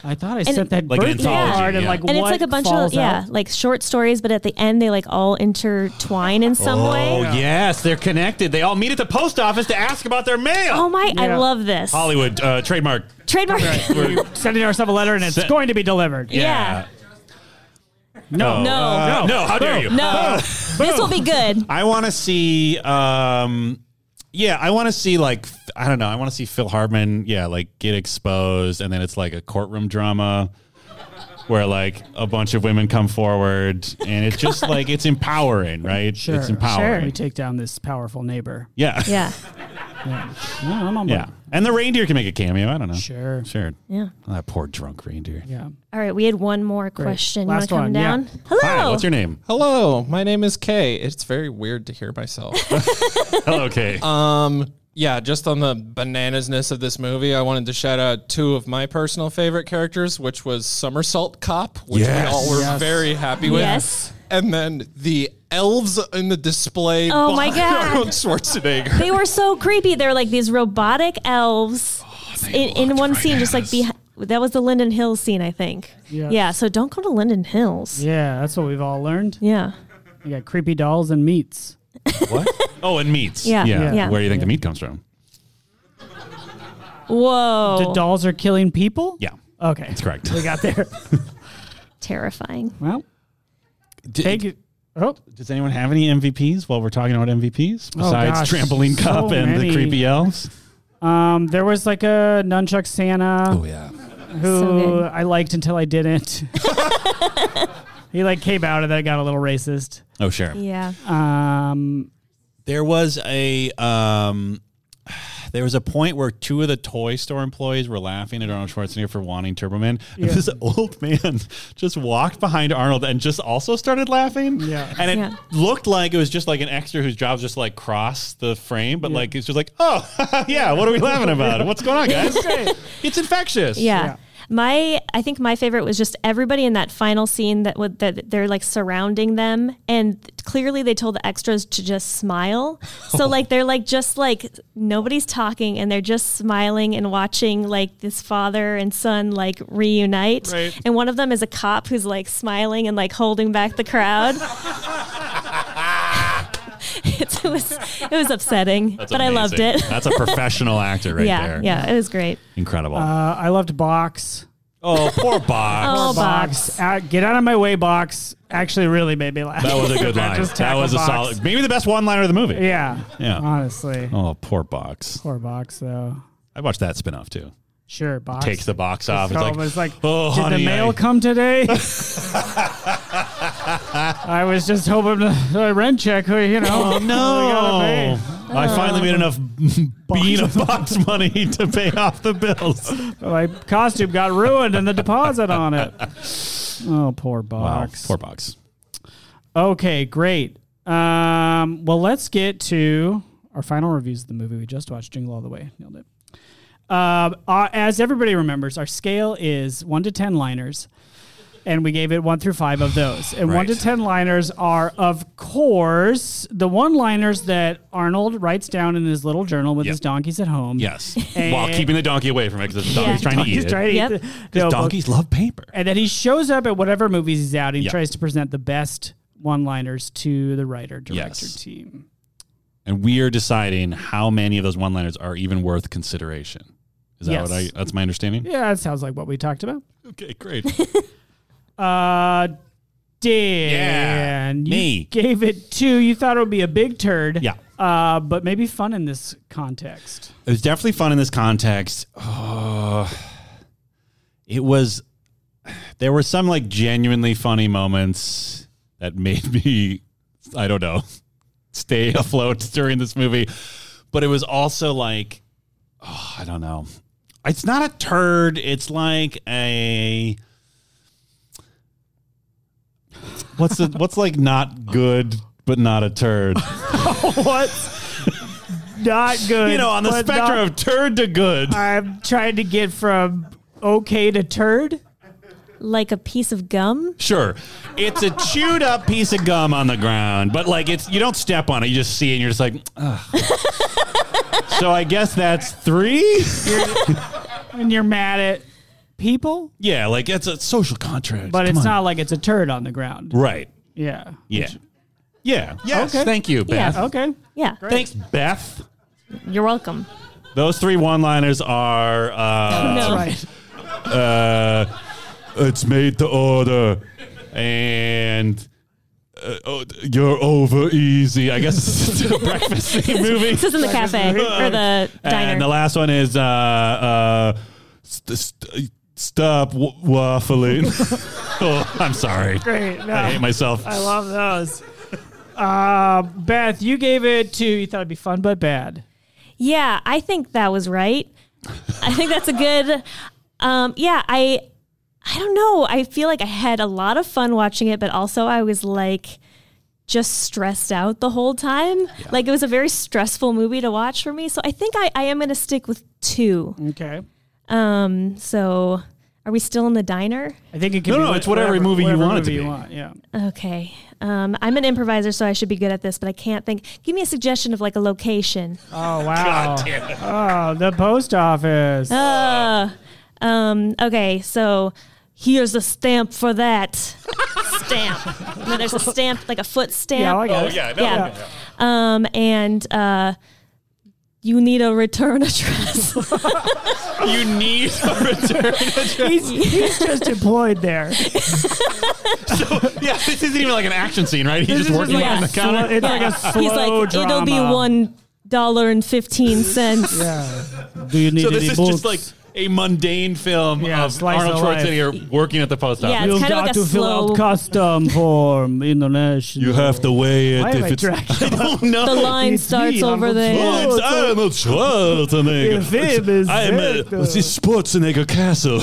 I thought I sent that Like an birthday anthology, card and yeah. like And it's what like a bunch falls of out. like short stories, but at the end they like all intertwine in some way. Oh, yes. They're connected. They all meet at the post office to ask about their mail. Oh my! I Yeah. love this. Hollywood trademark. Trademark. We're sending ourselves a letter and it's going to be delivered. Yeah. No. No. No, how dare you? No, this will be good. I want to see, I want to see like, I don't know. I want to see Phil Hartman, like get exposed. And then it's like a courtroom drama where like a bunch of women come forward and it's just like, it's empowering, right? Sure. It's empowering. We take down this powerful neighbor. Yeah. Yeah. Yeah. No, I'm on Yeah. board. And the reindeer can make a cameo. I don't know. Sure. Yeah. Oh, that poor drunk reindeer. Yeah. All right, we had one more question. Last you want to come one, down? Hello. Hi, what's your name? Hello, my name is Kay. It's very weird to hear myself. Hello, Kay. Yeah, just on the bananasness of this movie, I wanted to shout out two of my personal favorite characters, which was Somersault Cop, which Yes. we all were Yes. very happy with. Yes. And then the elves in the display Oh my by God. Arnold Schwarzenegger. They were so creepy. They're like these robotic elves in one scene, just like that was the Linden Hills scene, I think. Yeah. Yeah. So don't go to Linden Hills. Yeah, that's what we've all learned. Yeah. You got creepy dolls and meats. What? Oh, and meats. Yeah. Yeah. Where do you think the meat comes from? Whoa. The dolls are killing people? Yeah. Okay. That's correct. We got there. Terrifying. Well, take it. Oh, Does anyone have any MVPs while we're talking about MVPs Oh, besides gosh, Trampoline so Cup and many. the creepy elves? there was like a nunchuck Santa yeah. who So good. I liked until I didn't. He like came out and then got a little racist. Oh, sure. Yeah. There was a point where two of the toy store employees were laughing at Arnold Schwarzenegger for wanting Turbo Man. And Yeah. this old man just walked behind Arnold and just also started laughing. Yeah. And it Yeah. looked like it was just like an extra whose job was just to, like cross the frame, but like it's just like, oh yeah, what are we laughing about? What's going on, guys? It's infectious. Yeah. I think my favorite was just everybody in that final scene that they're like surrounding them, and clearly they told the extras to just smile. So like they're like just like nobody's talking and they're just smiling and watching like this father and son like reunite. Right. And one of them is a cop who's like smiling and like holding back the crowd. it was upsetting, That's but I loved amazing. it. That's a professional actor right yeah, there. yeah, it was great. Incredible. I loved Box. oh, poor Box. Oh, Box. Get out of my way, Box. Actually, really made me laugh. That was a good line. Just That was a tackle Box. solid, maybe the best one-liner of the movie. Yeah. Yeah. Honestly. Oh, poor Box. Poor Box, though. I watched that spin-off too. Sure, Box. Takes the box off. It's like, oh, did honey, the mail I- come today? I was just hoping the rent check, you know. Oh we gotta pay. no! I finally made enough bean of box money to pay off the bills. My costume got ruined and the deposit on it. Oh, poor Box. Wow, poor Box. Okay, great. Well, let's get to our final reviews of the movie we just watched, Jingle All the Way. Nailed it. As everybody remembers, our scale is 1 to 10 liners, and we gave it 1 through 5 of those. And 1 to Right. 10 liners are, of course, the one-liners that Arnold writes down in his little journal with Yep. his donkeys at home. Yes, And- while keeping the donkey away from it because the donkey's trying to eat He's it. trying to Yep. eat the Because notebook. donkeys love paper. And then he shows up at whatever movies he's out and he Yep. tries to present the best one-liners to the writer-director Yes. team. And we are deciding how many of those one-liners are even worth consideration. Is that Yes. that's my understanding? Yeah, that sounds like what we talked about. Okay, great. Dan, you me. gave it 2. You thought it would be a big turd. Yeah. But maybe fun in this context. It was definitely fun in this context. It was. There were some like genuinely funny moments that made me, I don't know, stay afloat during this movie. But it was also like, I don't know. It's not a turd. It's like a. What's like not good but not a turd? What's not good? You know, on the but spectrum not- of turd to good. I'm trying to get from okay to turd. Like a piece of gum. Sure. It's a chewed up piece of gum on the ground, but like you don't step on it, you just see it and you're just like, ugh. So I guess that's 3. And you're mad at people, Yeah, like it's a social contract. but Come it's on. not like it's a turd on the ground. Right. Yeah. Yeah. Yeah. Yes. Okay. Thank you, Beth. Yeah. Okay. Yeah. Thanks, Beth. You're welcome. Those 3 one-liners are No. Right. it's made to order and you're over easy. I guess it's a breakfast movie. This is in the cafe or the diner. And the last one is stop waffling. Oh, I'm sorry. Great. No. I hate myself. I love those. Beth, you gave it to, you thought it'd be fun but bad. Yeah, I think that was right. I think that's a good. I don't know. I feel like I had a lot of fun watching it, but also I was like just stressed out the whole time. Yeah. Like it was a very stressful movie to watch for me. So I think I am going to stick with 2. Okay. So are we still in the diner? I think it can be. No, it's whatever movie you want it to be. Yeah. Okay. I'm an improviser, so I should be good at this, but I can't think. Give me a suggestion of like a location. Oh, wow. God damn it. Oh, the post office. Okay, so here's a stamp for that. Stamp. And then there's a stamp, like a foot stamp. Yeah, I got it. Yeah. And you need a return address. You need a return address. He's just employed there. So, yeah, this isn't even like an action scene, right? He's just working on the counter. It's like a slow He's like, drama. it'll be $1.15. Yeah. Do you need So this any is books? just like a mundane film of slice Arnold of life. Schwarzenegger working at the post office. Yeah, it's You've kind of got like a to fill slow. out custom form international. You have to weigh it Why am if I it's. tracking? I don't know. The line It's starts me, over Uncle there. Oh, it's Arnold Schwarzenegger. If it is I'm that, it's Schwarzenegger Castle.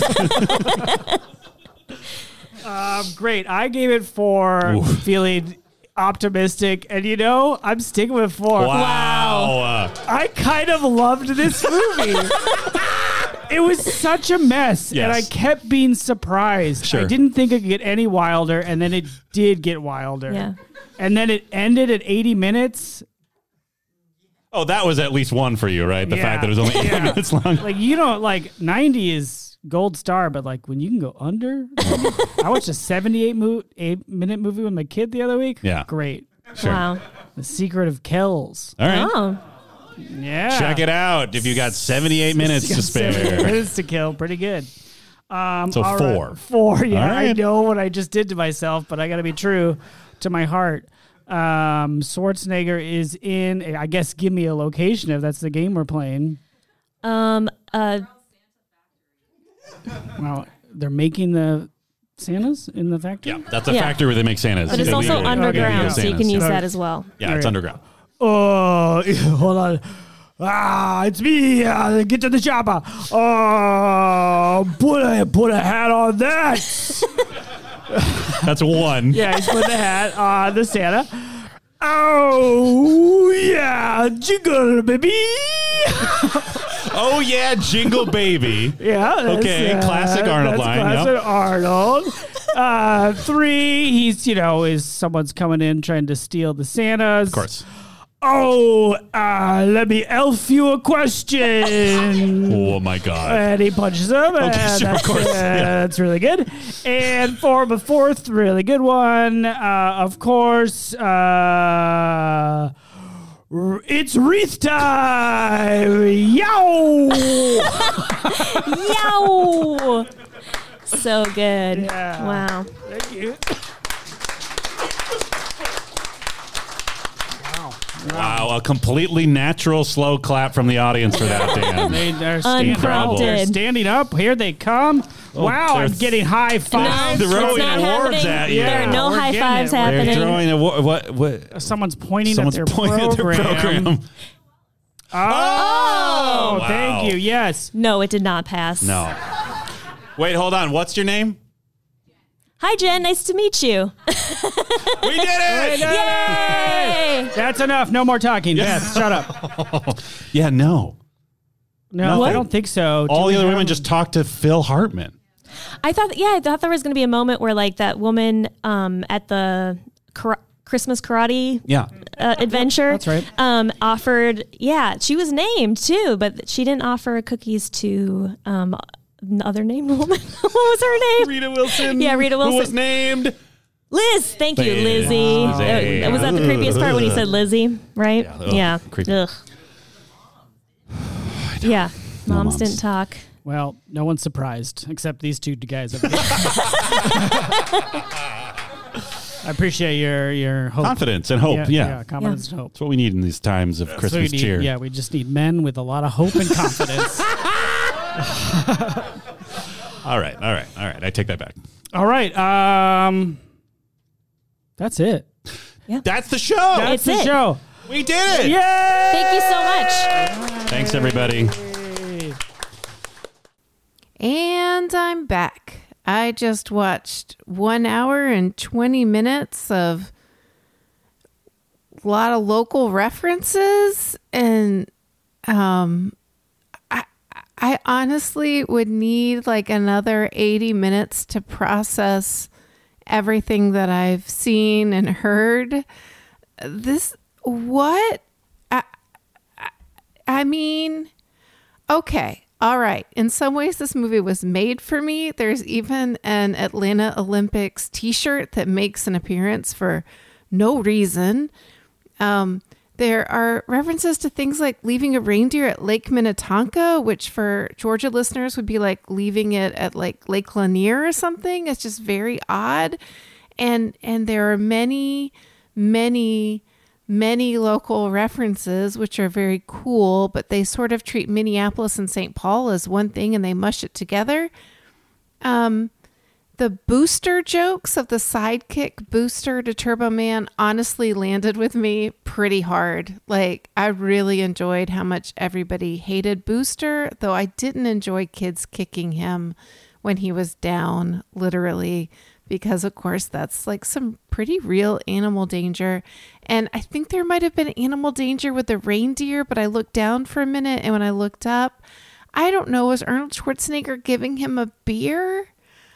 Great. I gave it 4, feeling optimistic, and I'm sticking with 4. Wow. I kind of loved this movie. It was such a mess, and I kept being surprised. Sure. I didn't think it could get any wilder, and then it did get wilder. Yeah. And then it ended at 80 minutes. Oh, that was at least one for you, right? The fact that it was only 8 minutes long. Like 90 is gold star, but like when you can go under. I watched a 78-minute movie with my kid the other week. Yeah. Great. Sure. Wow. The Secret of Kells. All right. Oh. Yeah. Check it out if you got 78 minutes to 78 spare. minutes to kill. Pretty good. So all 4. right. 4, yeah. All right. I know what I just did to myself, but I got to be true to my heart. Schwarzenegger is in, I guess, give me a location if that's the game we're playing. Well, they're making the Santas in the factory? Yeah, that's a factory where they make Santas. But it's also illegally. underground, Okay. so you can use Okay. that as well. Yeah, it's underground. Oh, hold on. It's me. Get to the chopper. Oh, put a hat on that. That's 1. Yeah, he's put the hat on the Santa. Oh, yeah. Jingle, baby. Oh, yeah, Jingle Baby. Yeah. Okay, classic Arnold that's line. Classic Yep. Arnold. 3, he's, is someone's coming in trying to steal the Santas. Of course. Oh, let me elf you a question. Oh, my God. And he punches him. Okay, and sure, of course. Yeah. That's really good. And for the 4th, really good one. Of course, it's wreath time. Yow! Yow! So good. Yeah. Wow. Thank you. Wow, a completely natural slow clap from the audience for that, Dan. They're standing up. Unprompted. They're standing up. Here they come. Wow, I'm they're getting high fives. No, throwing it's not awards happening. at you. There are no We're high getting fives it. We're They're happening. throwing a what? Someone's pointing Someone's at their pointing at their program. Oh, Wow. thank you. Yes. No, it did not pass. No. Wait, hold on. What's your name? Hi, Jen. Nice to meet you. We did it! Yay! That's enough. No more talking. Beth, shut up. Yeah, no. No, What? I don't think so. All Do the we other have- women just talked to Phil Hartman. I thought there was going to be a moment where like that woman at the Christmas karate Yeah. adventure. That's right. Offered, she was named too, but she didn't offer cookies to other named woman. What was her name? Rita Wilson. Yeah, Rita Wilson. Who was named Liz. Thank you, Lizzie. Lizzie. Was that the creepiest part when he said Lizzie? Right? Yeah. Creepy. Ugh. Yeah. Moms didn't talk. Well, no one's surprised except these two guys over here. I appreciate your hope. Confidence and hope. Yeah. Confidence and hope. That's what we need in these times of Christmas cheer. Yeah, we just need men with a lot of hope and confidence. All right. I take that back. All right. That's it. Yeah. That's the show. That's the show. We did it. Yay! Thank you so much. Thanks, everybody. And I'm back. I just watched 1 hour and 20 minutes of a lot of local references, and I honestly would need like another 80 minutes to process everything that I've seen and heard. I mean, okay. All right. In some ways, this movie was made for me. There's even an Atlanta Olympics t-shirt that makes an appearance for no reason. There are references to things like leaving a reindeer at Lake Minnetonka, which for Georgia listeners would be like leaving it at like Lake Lanier or something. It's just very odd. And there are many local references, which are very cool, but they sort of treat Minneapolis and St. Paul as one thing and they mush it together. The booster jokes of the sidekick booster to Turbo Man honestly landed with me pretty hard. Like, I really enjoyed how much everybody hated Booster, though I didn't enjoy kids kicking him when he was down, literally, because of course that's like some pretty real animal danger. And I think there might have been animal danger with the reindeer, but I looked down for a minute, and when I looked up, I don't know, was Arnold Schwarzenegger giving him a beer?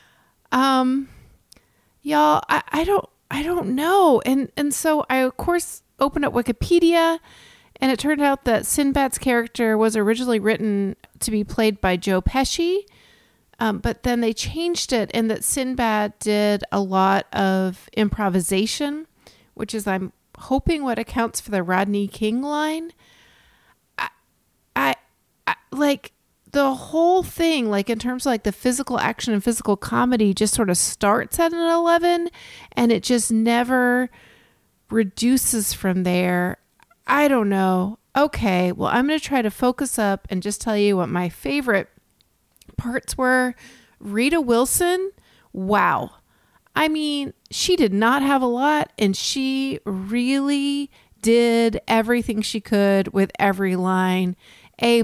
Y'all, I don't know. And so I of course opened up Wikipedia, and it turned out that Sinbad's character was originally written to be played by Joe Pesci. But then they changed it, and that Sinbad did a lot of improvisation, which is, I'm hoping, what accounts for the Rodney King line. I like the whole thing, like in terms of like the physical action and physical comedy, just sort of starts at an 11, and it just never reduces from there. I don't know. Okay, well, I'm going to try to focus up and just tell you what my favorite parts were. Rita Wilson, wow. I mean, she did not have a lot, and she really did everything she could with every line. A+,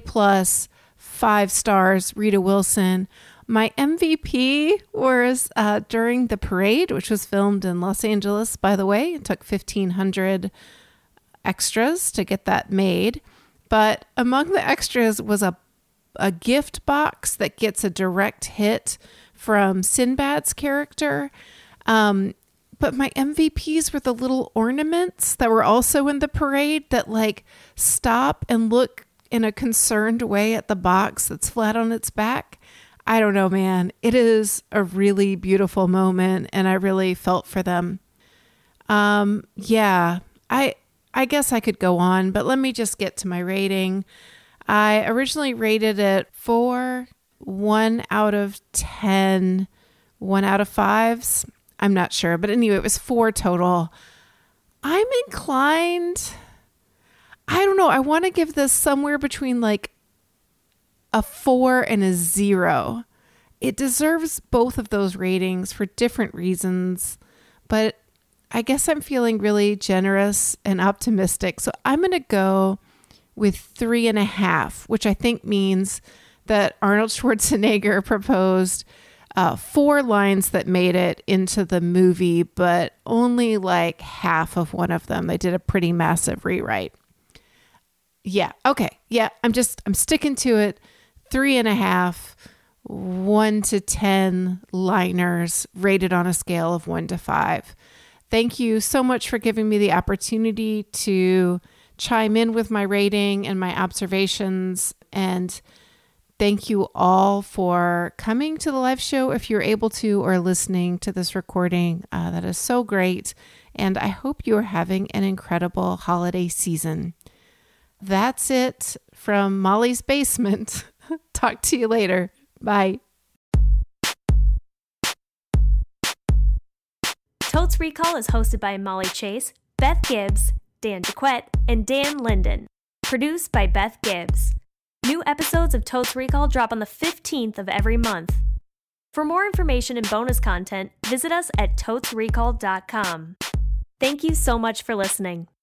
5 stars, Rita Wilson. My MVP was during the parade, which was filmed in Los Angeles, by the way. It took 1,500 extras to get that made. But among the extras was a gift box that gets a direct hit from Sinbad's character. But my MVPs were the little ornaments that were also in the parade that like stop and look in a concerned way at the box that's flat on its back. I don't know, man. It is a really beautiful moment, and I really felt for them. Yeah, I guess I could go on, but let me just get to my rating. I originally rated it 4, 1 out of 10, 1 out of 5s. I'm not sure, but anyway, it was 4 total. I'm inclined, I don't know, I want to give this somewhere between like a 4 and a 0. It deserves both of those ratings for different reasons, but I guess I'm feeling really generous and optimistic. So I'm going to go with 3.5, which I think means that Arnold Schwarzenegger proposed 4 lines that made it into the movie, but only like half of one of them. They did a pretty massive rewrite. Yeah. Okay. Yeah. I'm sticking to it. 3.5, 1 to 10 liners rated on a scale of 1 to 5. Thank you so much for giving me the opportunity to chime in with my rating and my observations, and Thank you all for coming to the live show if you're able to, or listening to this recording. That is so great. And I hope you are having an incredible holiday season. That's it from Molly's basement. Talk to you later. Bye. Totes Recall is hosted by Molly Chase, Beth Gibbs, Dan DeQuette, and Dan Linden. Produced by Beth Gibbs. New episodes of Totes Recall drop on the 15th of every month. For more information and bonus content, visit us at totesrecall.com. Thank you so much for listening.